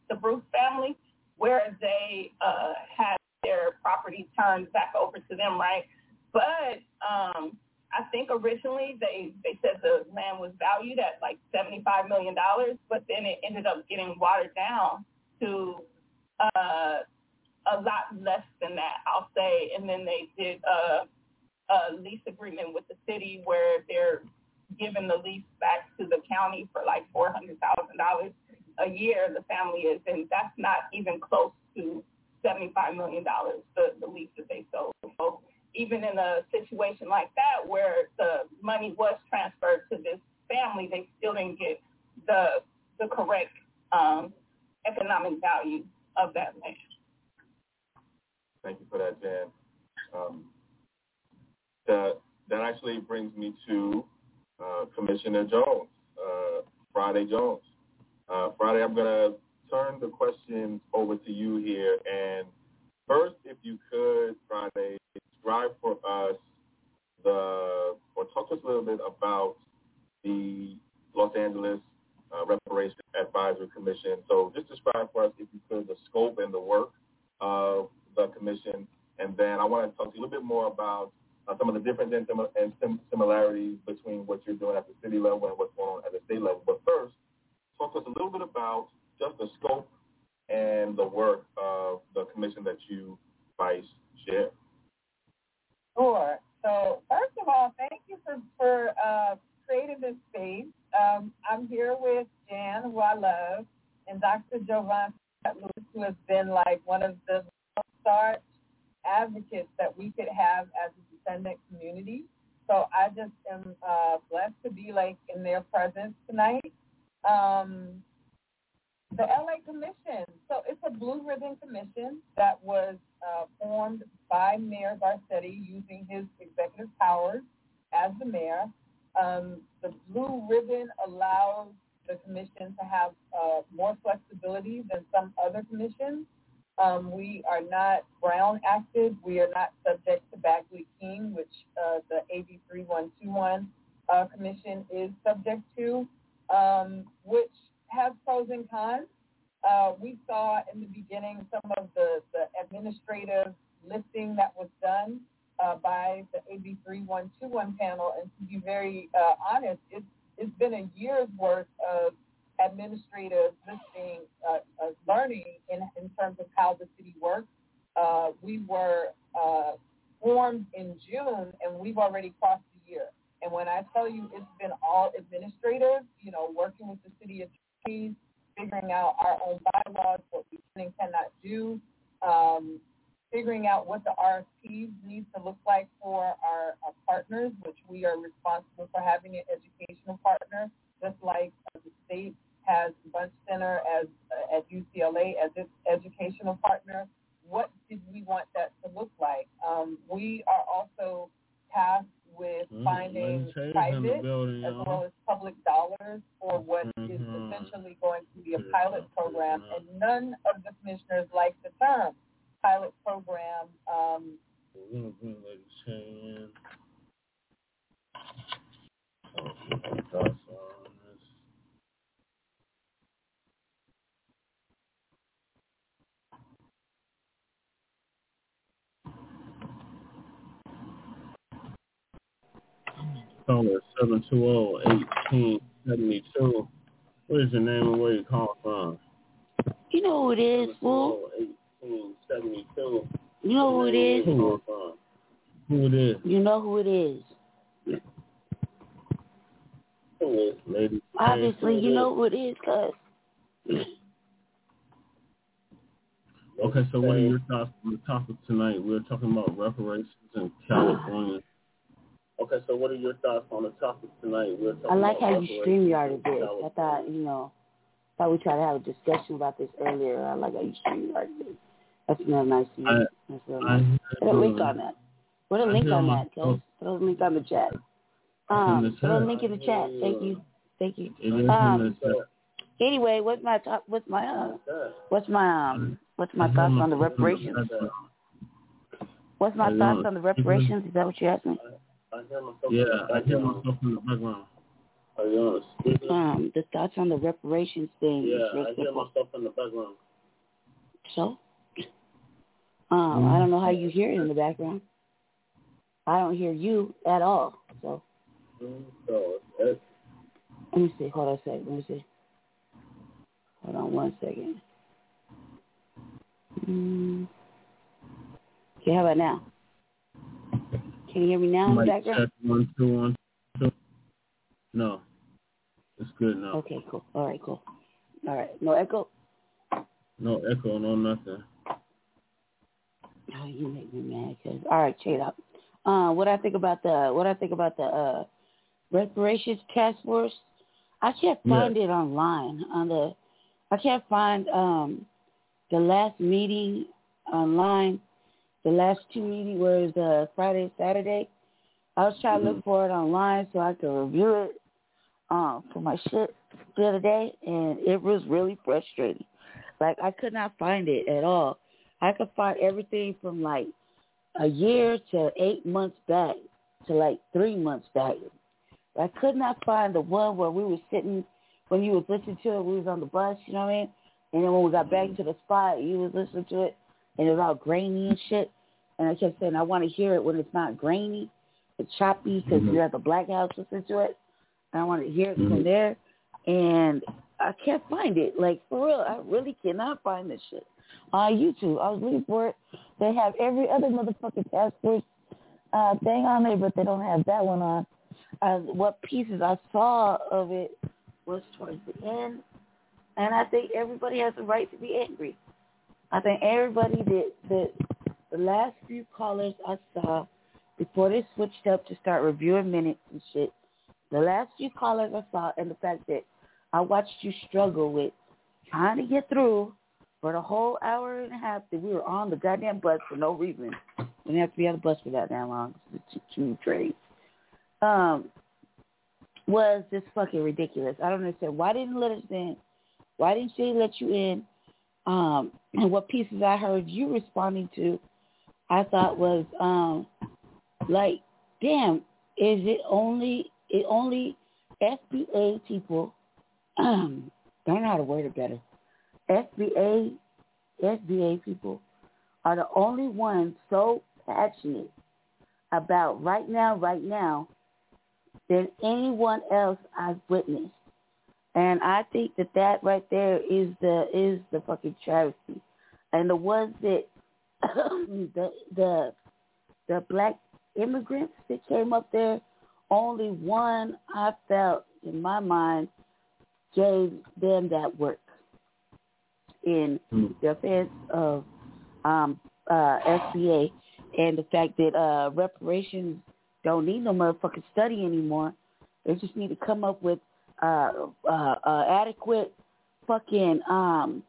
the Bruce family, where they uh, had their property turned back over to them, right? But um, I think originally they, they said the land was valued at like seventy-five million dollars, but then it ended up getting watered down to uh, a lot less than that, I'll say. And then they did a, a lease agreement with the city where they're giving the lease back to the county for like four hundred thousand dollars a year, the family is, and that's not even close to seventy-five million dollars, the, the lease that they sold. So even in a situation like that where the money was transferred to this family, they still didn't get the the correct um, economic value of that land. Thank you for that, Jan. Um, that, that actually brings me to uh, Commissioner Jones, uh, Friday Jones. Uh, Friday, I'm going to turn the questions over to you here. And first, if you could, Friday, describe for us the, or talk to us a little bit about the Los Angeles uh, Reparations Advisory Commission. So just describe for us, if you could, the scope and the work of the commission. And then I want to talk to you a little bit more about uh, some of the differences and, and sim- similarities between what you're doing at the city level and what's going on at the state level. But first, talk to us a little bit about just the scope and the work of the commission that you vice chair. Sure. So first of all, thank you for, for uh, creating this space. Um, I'm here with Jan, who I love, and Doctor Jovan Lewis, who has been like one of the start advocates that we could have as a descendant community. So I just am uh, blessed to be like in their presence tonight. Um, the L A Commission. So it's a Blue Ribbon Commission that was uh, formed by Mayor Garcetti using his executive powers as the mayor. Um, the Blue Ribbon allows the commission to have uh, more flexibility than some other commissions. Um, we are not Brown acted. We are not subject to Bagley-King, which uh, the A B three one two one uh, commission is subject to, um, which has pros and cons. Uh, we saw in the beginning some of the, the administrative lifting that was done uh, by the A B three one two one panel, and to be very uh, honest, it's, it's been a year's worth of administrative listing, uh, uh, learning in, in terms of how the city works. Uh, we were uh, formed in June, and we've already crossed the year. And when I tell you it's been all administrative, you know, working with the city attorneys, figuring out our own bylaws, what we can and cannot do, um, figuring out what the R F Ps need to look like for our, our partners, which we are responsible for having an educational partner, just like the state has Bunch Center as uh, at U C L A as its educational partner. What did we want that to look like? Um, we are also tasked with finding mm, private building, as well as public dollars for what mm-hmm. is essentially going to be a pilot program, and none of the commissioners like the term pilot program. Um, Caller seven two zero, eighteen seventy-two. What is your name and where you call from? You know who it is, fool. eighteen seventy-two. You know who it is? Who, who it is? You know who it is. Who is, lady? Obviously, you know who it is, cuz. Okay, so what are your thoughts on the topic tonight? We're talking about reparations in California. Okay, so what are your thoughts on the topic tonight? We're talking I like about how you StreamYarded this. I thought, you know, thought we tried to have a discussion about this earlier. I like how you StreamYarded this. That's real nice to me. That's real nice. Put a link on that. Put a link on that, cuz. Put a link on the chat. Um, put a link in the chat. Thank you. Thank you. Um, anyway, what's my top, what's my, uh, what's my, um, what's my thoughts on the reparations? What's my thoughts on the reparations? Is that what you asked me? Yeah, I hear myself in the background. Are you on a speaker? Um, the thoughts on the reparations thing. Yeah, I hear myself in the background. So? Um, I don't know how you hear it in the background. I don't hear you at all. So. So it's Let me see. Hold on a second. Let me see. Hold on one second. Mm. Okay, how about now? Can you hear me now in the background? Check one, two, one, two. No. It's good now. Okay, cool. All right, cool. All right. No echo? No echo, no nothing. Oh, you make me mad. Cause, all right, check it out. Uh, what I think about the what I think about the uh, reparations task force? I can't find yeah. it online on the. I can't find um, the last meeting online. The last two meetings were the Friday and Saturday. I was trying mm-hmm. to look for it online so I could review it um, for my shit the other day, and it was really frustrating. Like, I could not find it at all. I could find everything from, like, a year to eight months back to, like, three months back. I could not find the one where we were sitting, when you was listening to it, we was on the bus, you know what I mean? And then when we got back to the spot, you was listening to it, and it was all grainy and shit. And I kept saying, I want to hear it when it's not grainy, it's choppy, because mm-hmm. you're at the Black House listening to it. And I want to hear it mm-hmm. from there. And I can't find it. Like, for real, I really cannot find this shit on YouTube. I was looking for it. They have every other motherfucking task force uh, thing on there, but they don't have that one on. Uh, what pieces I saw of it was towards the end. And I think everybody has the right to be angry. I think everybody that, that the last few callers I saw before they switched up to start reviewing minutes and shit, the last few callers I saw, and the fact that I watched you struggle with trying to get through for the whole hour and a half that we were on the goddamn bus for no reason. We didn't have to be on the bus for that damn long. It's two trains. Um, was just fucking ridiculous. I don't understand. Why didn't let us in? Why didn't she let you in? Um, and what pieces I heard you responding to, I thought was um, like, damn, is it only it only F B A people? Um, don't know how to word it better. F B A F B A people are the only ones so passionate about right now, right now, than anyone else I've witnessed. And I think that that right there is the is the fucking travesty. And the ones that the the the black immigrants that came up there, only one I felt in my mind gave them that work in defense of um, uh, S B A and the fact that uh, reparations don't need no motherfucking study anymore. They just need to come up with uh, uh, uh, adequate fucking um,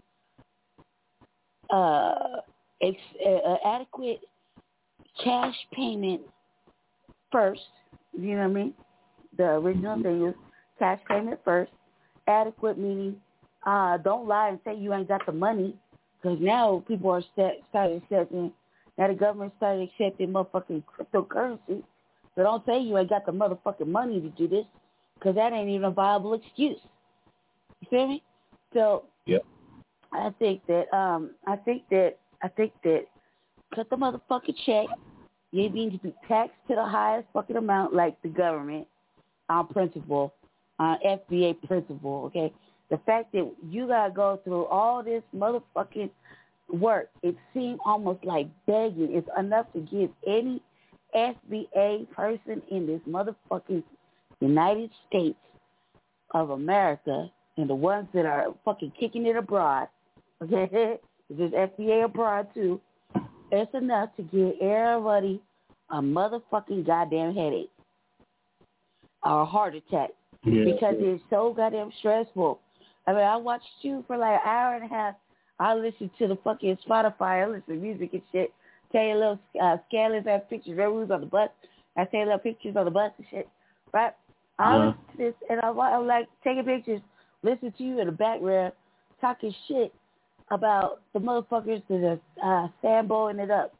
uh, ex- uh, adequate cash payment first. You know what I mean? The original thing is cash payment first. Adequate meaning uh, don't lie and say you ain't got the money, because now people are set, started accepting. Now the government started accepting motherfucking cryptocurrency. So don't say you ain't got the motherfucking money to do this, because that ain't even a viable excuse. You feel me? So yep. I think that um I think that I think that cut the motherfucking check. You need to be taxed to the highest fucking amount, like the government, on principle, on F B A principle. Okay, the fact that you gotta go through all this motherfucking work, it seemed almost like begging. It's enough to give any F B A person in this motherfucking United States of America, and the ones that are fucking kicking it abroad, okay, there's F B A abroad too, it's enough to give everybody a motherfucking goddamn headache or a heart attack, yeah, because yeah. it's so goddamn stressful. I mean, I watched you for like an hour and a half. I listened to the fucking Spotify, I listen to music and shit, tell you little uh, scandalous ass pictures, reviews on the bus. I take little pictures on the bus and shit, right? I uh-huh. listen to this, and I'm, I'm like taking pictures, listen to you in the background, talking shit about the motherfuckers that are uh, Samboing it up,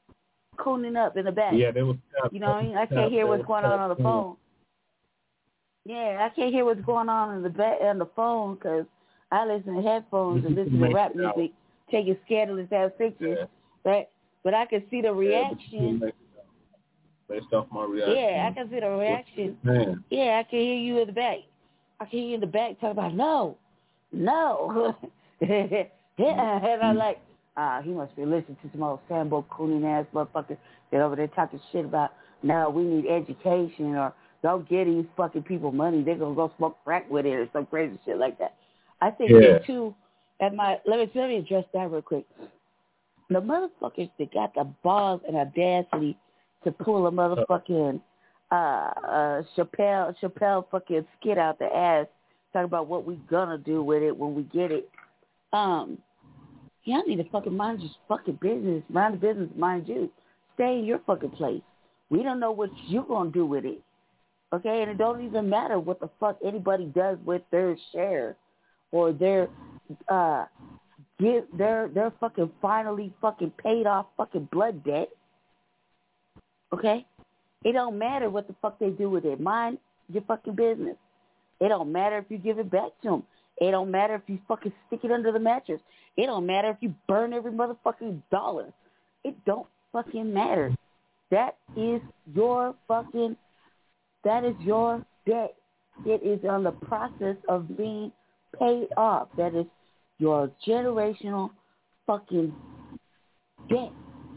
cooning up in the back. Yeah, they was. You know what I mean? I can't hear what's going on on the phone. Yeah, I can't hear what's going on in the back on the phone because I listen to headphones and listen to rap music, taking scandalous ass pictures, yeah. right? But I can see the reaction. Yeah, based off my reaction. Yeah, I can see the reaction. Man. Yeah, I can hear you in the back. I can hear you in the back talking about no, no. yeah, and I'm like, ah, he must be listening to some old Sambo cooning ass motherfuckers that over there talking shit about, no, we need education or don't get these fucking people money. They're going to go smoke crack with it or some crazy shit like that. I think yeah. they too, at my, let me, let me address that real quick. The motherfuckers that got the balls and audacity to pull a motherfucking uh, uh, Chappelle, Chappelle fucking skit out the ass, talking about what we gonna do with it when we get it. Um, y'all need to fucking mind your fucking business. Mind the business, mind you. Stay in your fucking place. We don't know what you're gonna do with it. Okay, and it don't even matter what the fuck anybody does with their share or their uh give their their fucking finally fucking paid off fucking blood debt. Okay? It don't matter what the fuck they do with it. Mind your fucking business. It don't matter if you give it back to them. It don't matter if you fucking stick it under the mattress. It don't matter if you burn every motherfucking dollar. It don't fucking matter. That is your fucking, that is your debt. It is on the process of being paid off. That is your generational fucking debt.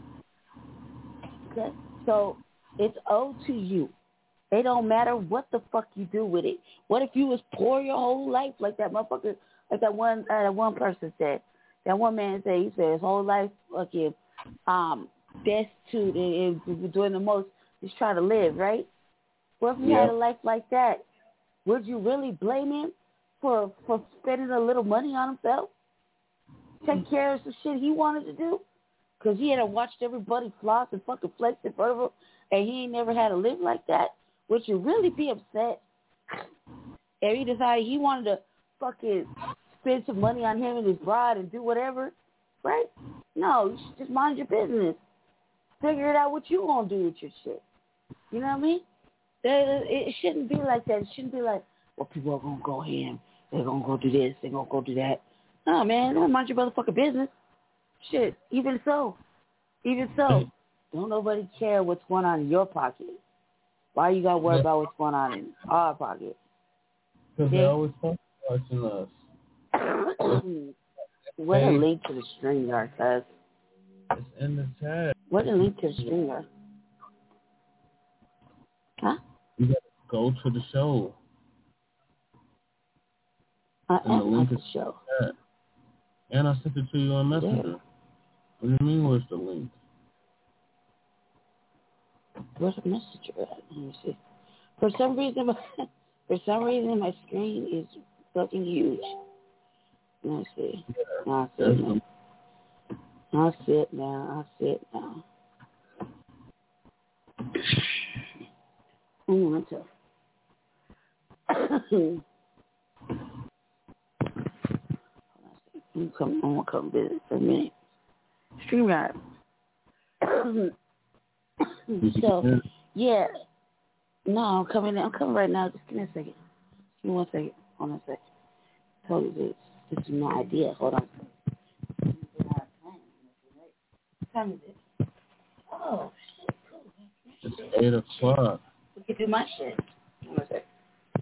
Okay? So it's owed to you. It don't matter what the fuck you do with it. What if you was poor your whole life like that motherfucker, like that one uh, that one person said. That one man said, he said his whole life fucking um, destitute and, and doing the most, just trying to live, right? What if you yeah. had a life like that? Would you really blame him for, for spending a little money on himself? Take care of some shit he wanted to do? Because he had to watch everybody floss and fucking flex in front of him, and he ain't never had to live like that. Would you really be upset if he decided he wanted to fucking spend some money on him and his bride and do whatever, right? No, you should just mind your business. Figure it out what you want to do with your shit. You know what I mean? It shouldn't be like that. It shouldn't be like, well, people are going to go here. They're going to go do this. They're going to go do that. No, man, don't mind your motherfucking business. Shit, even so. Even so. Don't nobody care what's going on in your pocket. Why you got to worry about what's going on in our pocket? Because they always watching us. What a link to the StreamYard, cuz. It's in the chat. What a link to the StreamYard. Huh? You got to go to the show. I am at the show. Chat. And I sent it to you on Messenger. Yeah. What do you mean, where's the link? Where's the messenger at? Let me see. For some reason, my, for some reason, my screen is fucking huge. Let me see. Yeah, I'll see it now. I'll see it now. I'll see it now. I want to. I'm come. I'm gonna come visit for a minute. StreamYard. So, yeah. No, I'm coming. I'm coming right now. Just give me a second. Give me one second. Hold on a second. I told you this. This is my idea. Hold on. What time is it? Oh, shit. Cool. It's eight o'clock. We can do my shit. Hold on a second.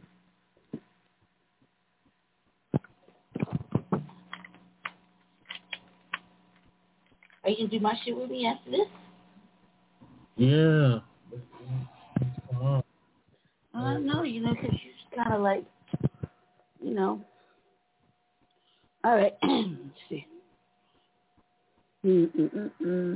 Are you going to do my shit with me after this? Yeah. Come on. I don't know, you know, because you're just kind of like, you know. All right. Let's see. Mm-mm-mm-mm.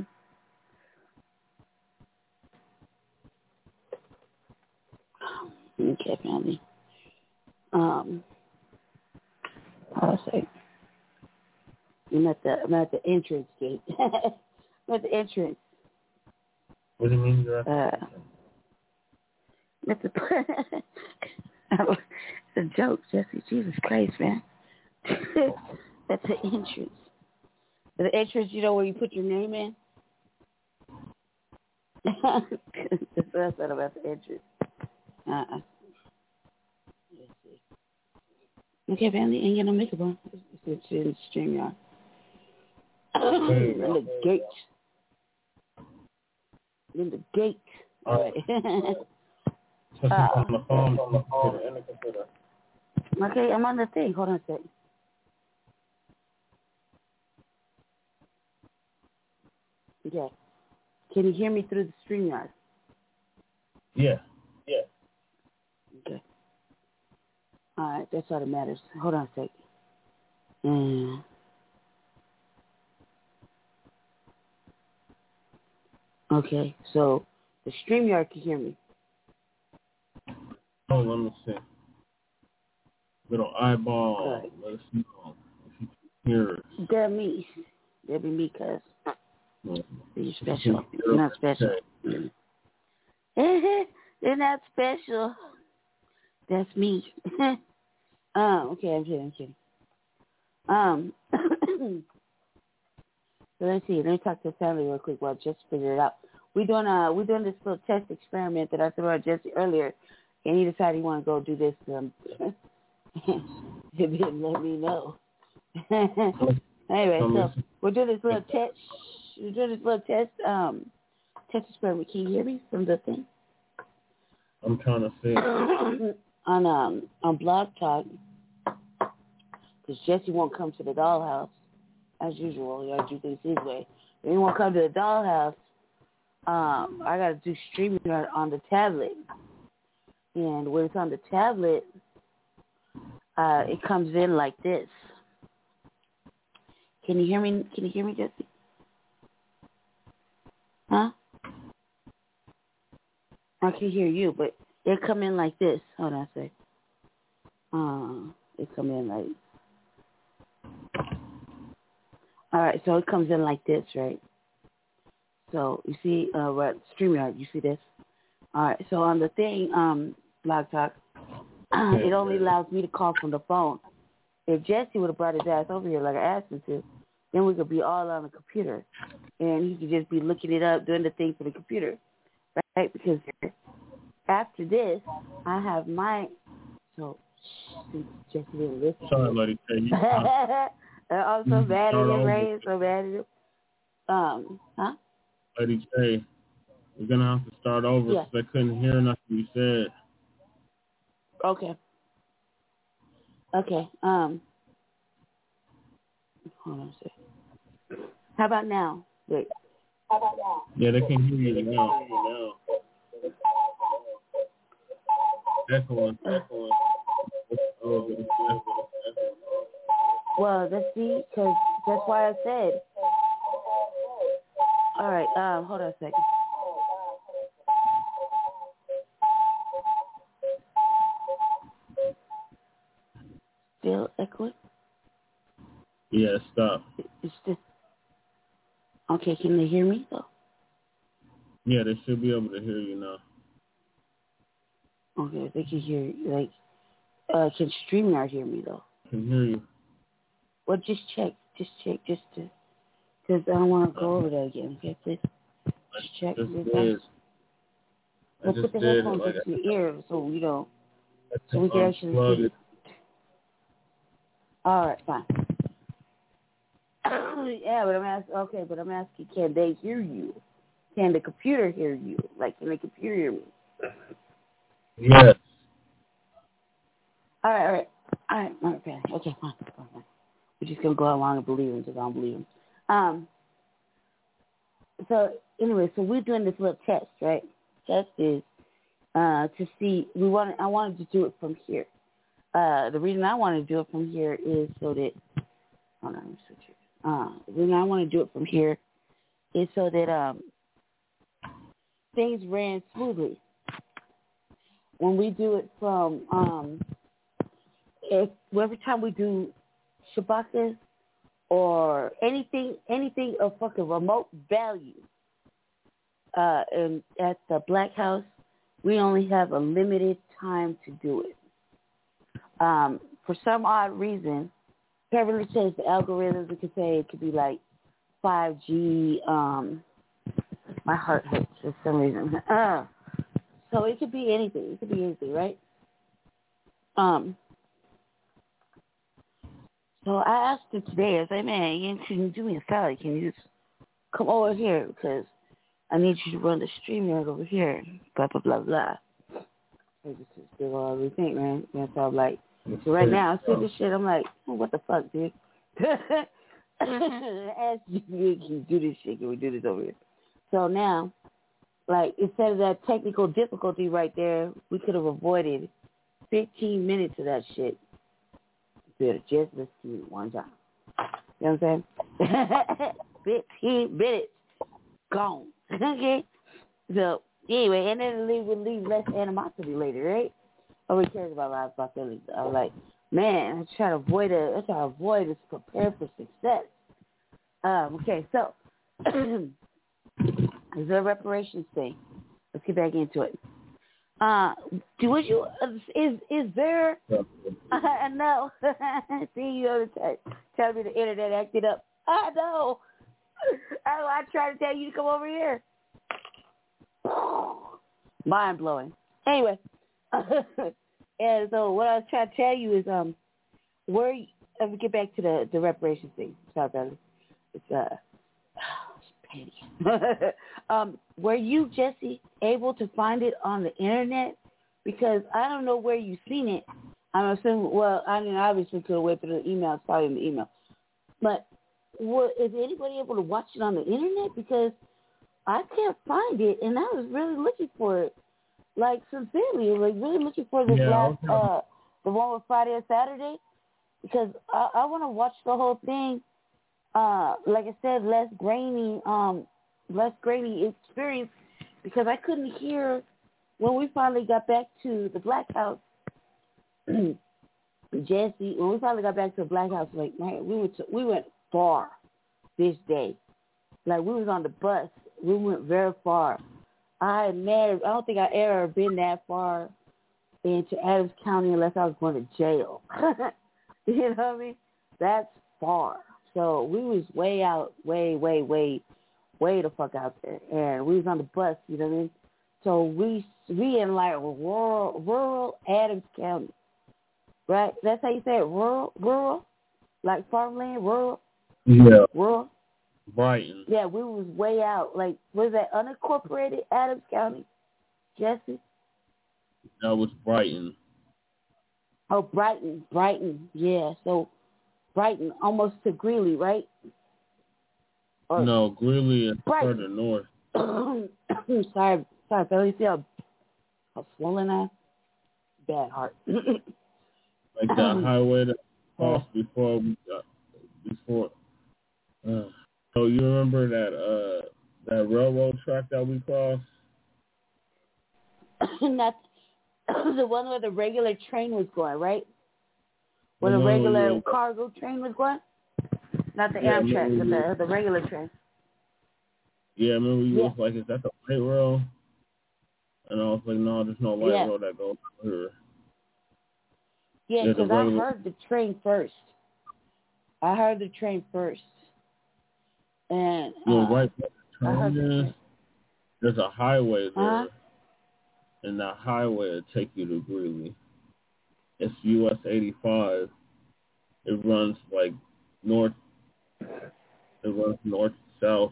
Okay, family. Um, I'll say. I'm at the, I'm at the entrance gate. I'm at the entrance. What do you mean you're at the uh, That's a, it's a joke, Jesse. Jesus Christ, man. That's the entrance. The entrance, you know, where you put your name in? That's what I said about the entrance. Uh-uh. Okay, family, ain't got no makeup on. It's in the stream, y'all. In the gate. In the gate. All right. So uh, on the phone, on the phone, in the computer. Okay, I'm on the thing. Hold on a second. Okay. Can you hear me through the StreamYard? Yeah. Yeah. Okay. All right, that's all that matters. Hold on a second. Mm. Okay, so the StreamYard can hear me. Oh, let me see. Little eyeball. Right. Let us know if you can hear us. That'd me. That'd be me, cuz. Yeah. You're special. You're not special. They're not special. That's me. um, okay, I'm kidding, I'm kidding. Um, so let's see. Let me talk to the family real quick while Jesse figure it out. We're doing uh we're doing this little test experiment that I threw at Jesse earlier, and he decided he wanted to go do this. Um, he didn't let me know. Anyway, so we're doing this little test. We're doing this little test um test experiment. Can you hear me from the thing? I'm trying to see. on um on Blog Talk, because Jesse won't come to the dollhouse as usual. He always do things his way. If he won't come to the dollhouse, um, I got to do streaming on the tablet. And when it's on the tablet, uh, it comes in like this. Can you hear me? Can you hear me, Jesse? Huh? I can hear you, but they come in like this. Hold on a sec. Uh, they come in like. All right, so it comes in like this, right? So you see, uh, what StreamYard? You see this? All right. So on the thing, um, Blog Talk, it only allows me to call from the phone. If Jesse would have brought his ass over here like I asked him to, then we could be all on the computer, and he could just be looking it up, doing the thing for the computer, right? Because after this, I have my so Jesse didn't listen. Sorry, Lady K. I'm so bad at him, right? So bad at him. Um, huh? Lady K, we're gonna have to start over because yeah. I couldn't hear nothing you said. Okay. Okay. Um. Hold on a second. How about now? Wait. How about now? Yeah, they can hear you now. Echoing. Echoing. Well, let's see, because that's why I said. All right. Um. Hold on a second. Still echoing? Yeah, stop. It's just okay. Can they hear me though? Yeah, they should be able to hear you now. Okay, they can hear you. Like, uh, can StreamYard hear me though? I can hear you. Well, just check. Just check. Just to, because I don't want to go over that again. Okay, please. Just check. I just this did. Well, put the headphones like in your ear so you know, so we can actually see. It. All right, fine. Yeah, but I'm asking. Okay, but I'm asking, can they hear you? Can the computer hear you? Like, can the computer hear me? Yes. All right, all right, all right, all right, okay, okay, fine, fine, fine. We're just gonna go along and believe him because I don't believe him. Um. So anyway, so we're doing this little test, right? Test is uh, to see. We want. I wanted to do it from here. Uh, the reason I want to do it from here is so that. Hold on, let me switch it. Uh, the reason I want to do it from here is so that um, things ran smoothly. When we do it from, um, if every time we do Shabaka or anything, anything of fucking remote value, uh, and at the Black House, we only have a limited time to do it. Um, for some odd reason, can't really change the algorithms. We could say it could be like five G. Um, my heart hurts for some reason. Uh, so it could be anything. It could be anything, right? Um, So I asked her today, I said, man, you can you do me a favor? Can you just come over here? Because I need you to run the stream yard over here. Blah, blah, blah, blah. So just just big old everything, man. And so I'm like, so right now, I see this shit, I'm like, oh, what the fuck, dude? Ask you, can you do this shit? Can we do this over here? So now, like, instead of that technical difficulty right there, we could have avoided fifteen minutes of that shit. Better just listen to me one time. You know what I'm saying? fifteen minutes. Gone. Okay? So, anyway, and then it would leave less animosity later, right? Nobody cares about lives, about feelings. I was like, man, I try to avoid it. I try to avoid this, prepare for success. Um, okay, so, is there a reparations thing? Let's get back into it. Uh, do would you uh, is is there? I know. See you all the time. Tell me the internet acted up. I know. I, I try to tell you to come over here. Mind blowing. Anyway, and so what I was trying to tell you is um, where let me get back to the the reparations thing. Sorry, brother. It's uh. um, were you, Jesse, able to find it on the internet? Because I don't know where you've seen it. I'm assuming, well, I mean, obviously could have went through the email. It's probably in the email. But what, is anybody able to watch it on the internet? Because I can't find it, and I was really looking for it. Like, sincerely, like really looking for this yeah, last, okay. uh, the one with Friday and Saturday. Because I, I want to watch the whole thing. Uh, like I said, less grainy, um, less grainy experience because I couldn't hear when we finally got back to the Black House. Jesse, when we finally got back to the Black House, like man, we went to, we went far this day. Like we was on the bus, we went very far. I had never, I don't think I ever been that far into Adams County unless I was going to jail. You know what I mean? That's far. So we was way out, way, way, way, way the fuck out there, and we was on the bus. You know what I mean? So we we in like rural, rural Adams County, right? That's how you say it, rural, rural, like farmland, rural. Yeah. Rural. Brighton. Yeah, we was way out. Like, was that unincorporated Adams County, Jesse? That was Brighton. Oh, Brighton, Brighton. Yeah, so. Brighton, almost to Greeley, right? Or no, Greeley is Brighton. further north. sorry, sorry, Phil. You see how, how swollen I am? Bad heart. Like that highway that crossed before we got, before. Uh, so you remember that uh that railroad track that we crossed? Not the one where the regular train was going, right? When the a regular we cargo train was going? Not the yeah, Amtrak, but the, the regular train. Yeah, I remember you yeah. was like, is that the light rail? And I was like, no, there's no light yeah. rail that goes here. Yeah, yeah because I heard the train first. I heard the train first. And uh, You're right. I heard the is, train. There's a highway there. Uh-huh. And that highway will take you to Greeley. It's U S eighty-five. It runs like north. It runs north south.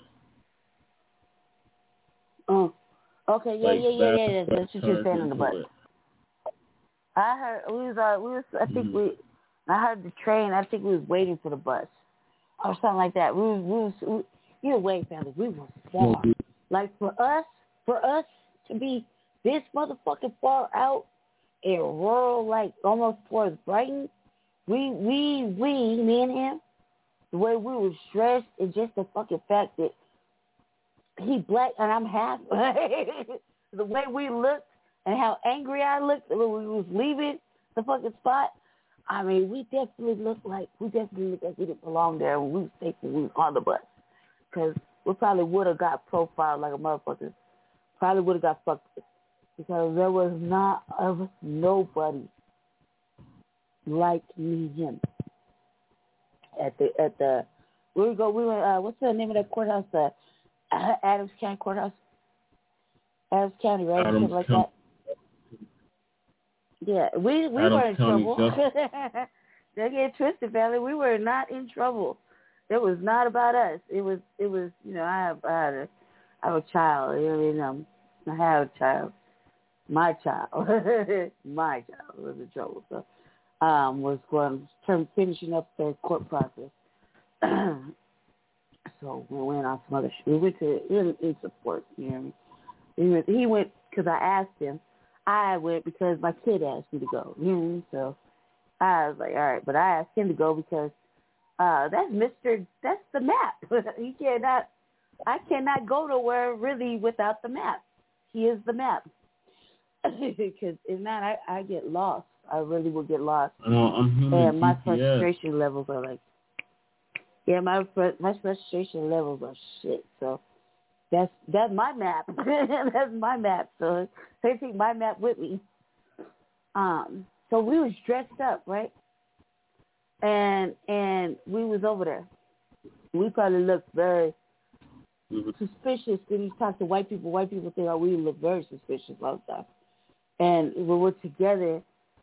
Oh, okay, yeah, like yeah, yeah, yeah, yeah. That's what you're saying on the bus. It. I heard we was, uh, we was. I think mm-hmm. we. I heard the train. I think we was waiting for the bus, or something like that. We was, we was. We, either way, family, we were far. Mm-hmm. Like for us, for us to be this motherfucking far out. In rural, like almost towards Brighton, we, we, we, me and him, the way we were stressed is just the fucking fact that he black and I'm half. The way we looked and how angry I looked when we was leaving the fucking spot, I mean, we definitely looked like, we definitely looked like we didn't belong there when we was taking, we was on the bus. Because we probably would have got profiled like a motherfucker. Probably would have got fucked with. Because there was not of nobody like me him at the at the we go we went uh, what's the name of that courthouse? The uh, Adams County Courthouse. Adams County, right? Adams like County. that. Yeah, we we Adams were in County trouble. Don't get twisted, family. We were not in trouble. It was not about us. It was, it was, you know, I have, I had a, I have a child. You know, you know, I have a child. My child, my child was in trouble. So, um, was going term finishing up the court process. So we went on some other. Sh- we went to in, in support. You know, he went. He went because I asked him. I went because my kid asked me to go. You know, so I was like, all right. But I asked him to go because uh, that's Mister That's the map. He cannot. I cannot go nowhere really without the map. He is the map. Because if not, I, I get lost. I really will get lost. I know, I'm human. And my G P S. frustration levels are like, yeah, my my frustration levels are shit. So that's that's my map. That's my map. So they take my map with me. Um. So we was dressed up, right? And and we was over there. We probably looked very mm-hmm. suspicious when you talk to white people. White people think, oh, we look very suspicious all the time. And when we're together,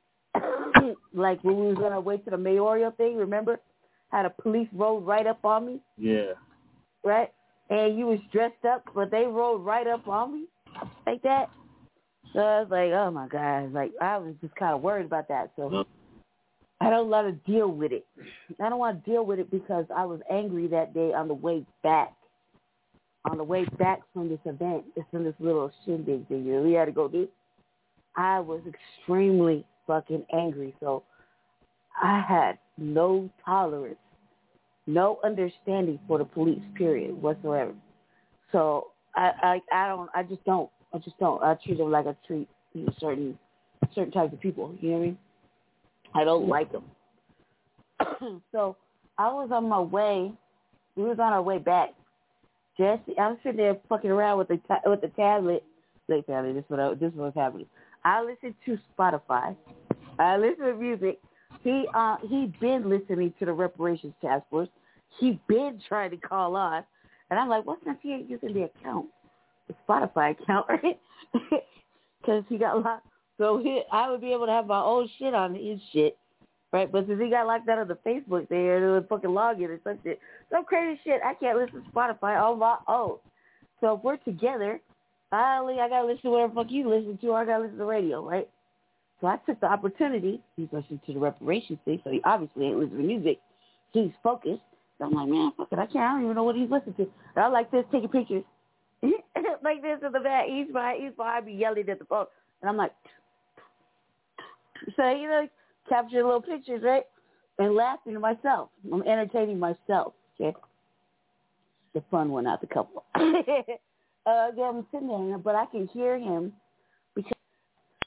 like when we was on our way to the mayoral thing, remember? How the police rode right up on me? Yeah. Right? And you was dressed up, but they rode right up on me like that. So I was like, oh, my God. Like, I was just kind of worried about that. So no. I don't want to deal with it. I don't want to deal with it because I was angry that day on the way back. On the way back from this event, it's in this little shindig thing that we had to go do. I was extremely fucking angry. So I had no tolerance, no understanding for the police, period, whatsoever. So I, I, I don't, I just don't, I just don't. I treat them like I treat you know, certain, certain types of people. You know what I mean? I don't like them. So I was on my way. We was on our way back. Jesse, I was sitting there fucking around with the ta- with the tablet. Like, family, this is what I, this is what's happening. I listened to Spotify. I listen to music. He uh he been listening to the reparations task force. He been trying to call on, and I'm like, what's not he ain't using the account, the Spotify account, right? Because he got locked. So he, I would be able to have my own shit on his shit, right? But since he got locked out of the Facebook there, it was fucking login or some shit, some crazy shit. I can't listen to Spotify on my own. So if we're together, I only I gotta listen to whatever fuck you listen to, or I gotta listen to the radio, right? So I took the opportunity. He's listening to the reparations thing, so he obviously ain't listening to music. He's focused. So I'm like, man, fuck it, I can't. I don't even know what he's listening to. And I like this, taking pictures. Like this in the back. He's behind, he's behind me yelling at the phone. And I'm like, so, you know, capturing little pictures, right? And laughing to myself. I'm entertaining myself, okay? The fun one, not the couple. uh, yeah, I'm sitting there, but I can hear him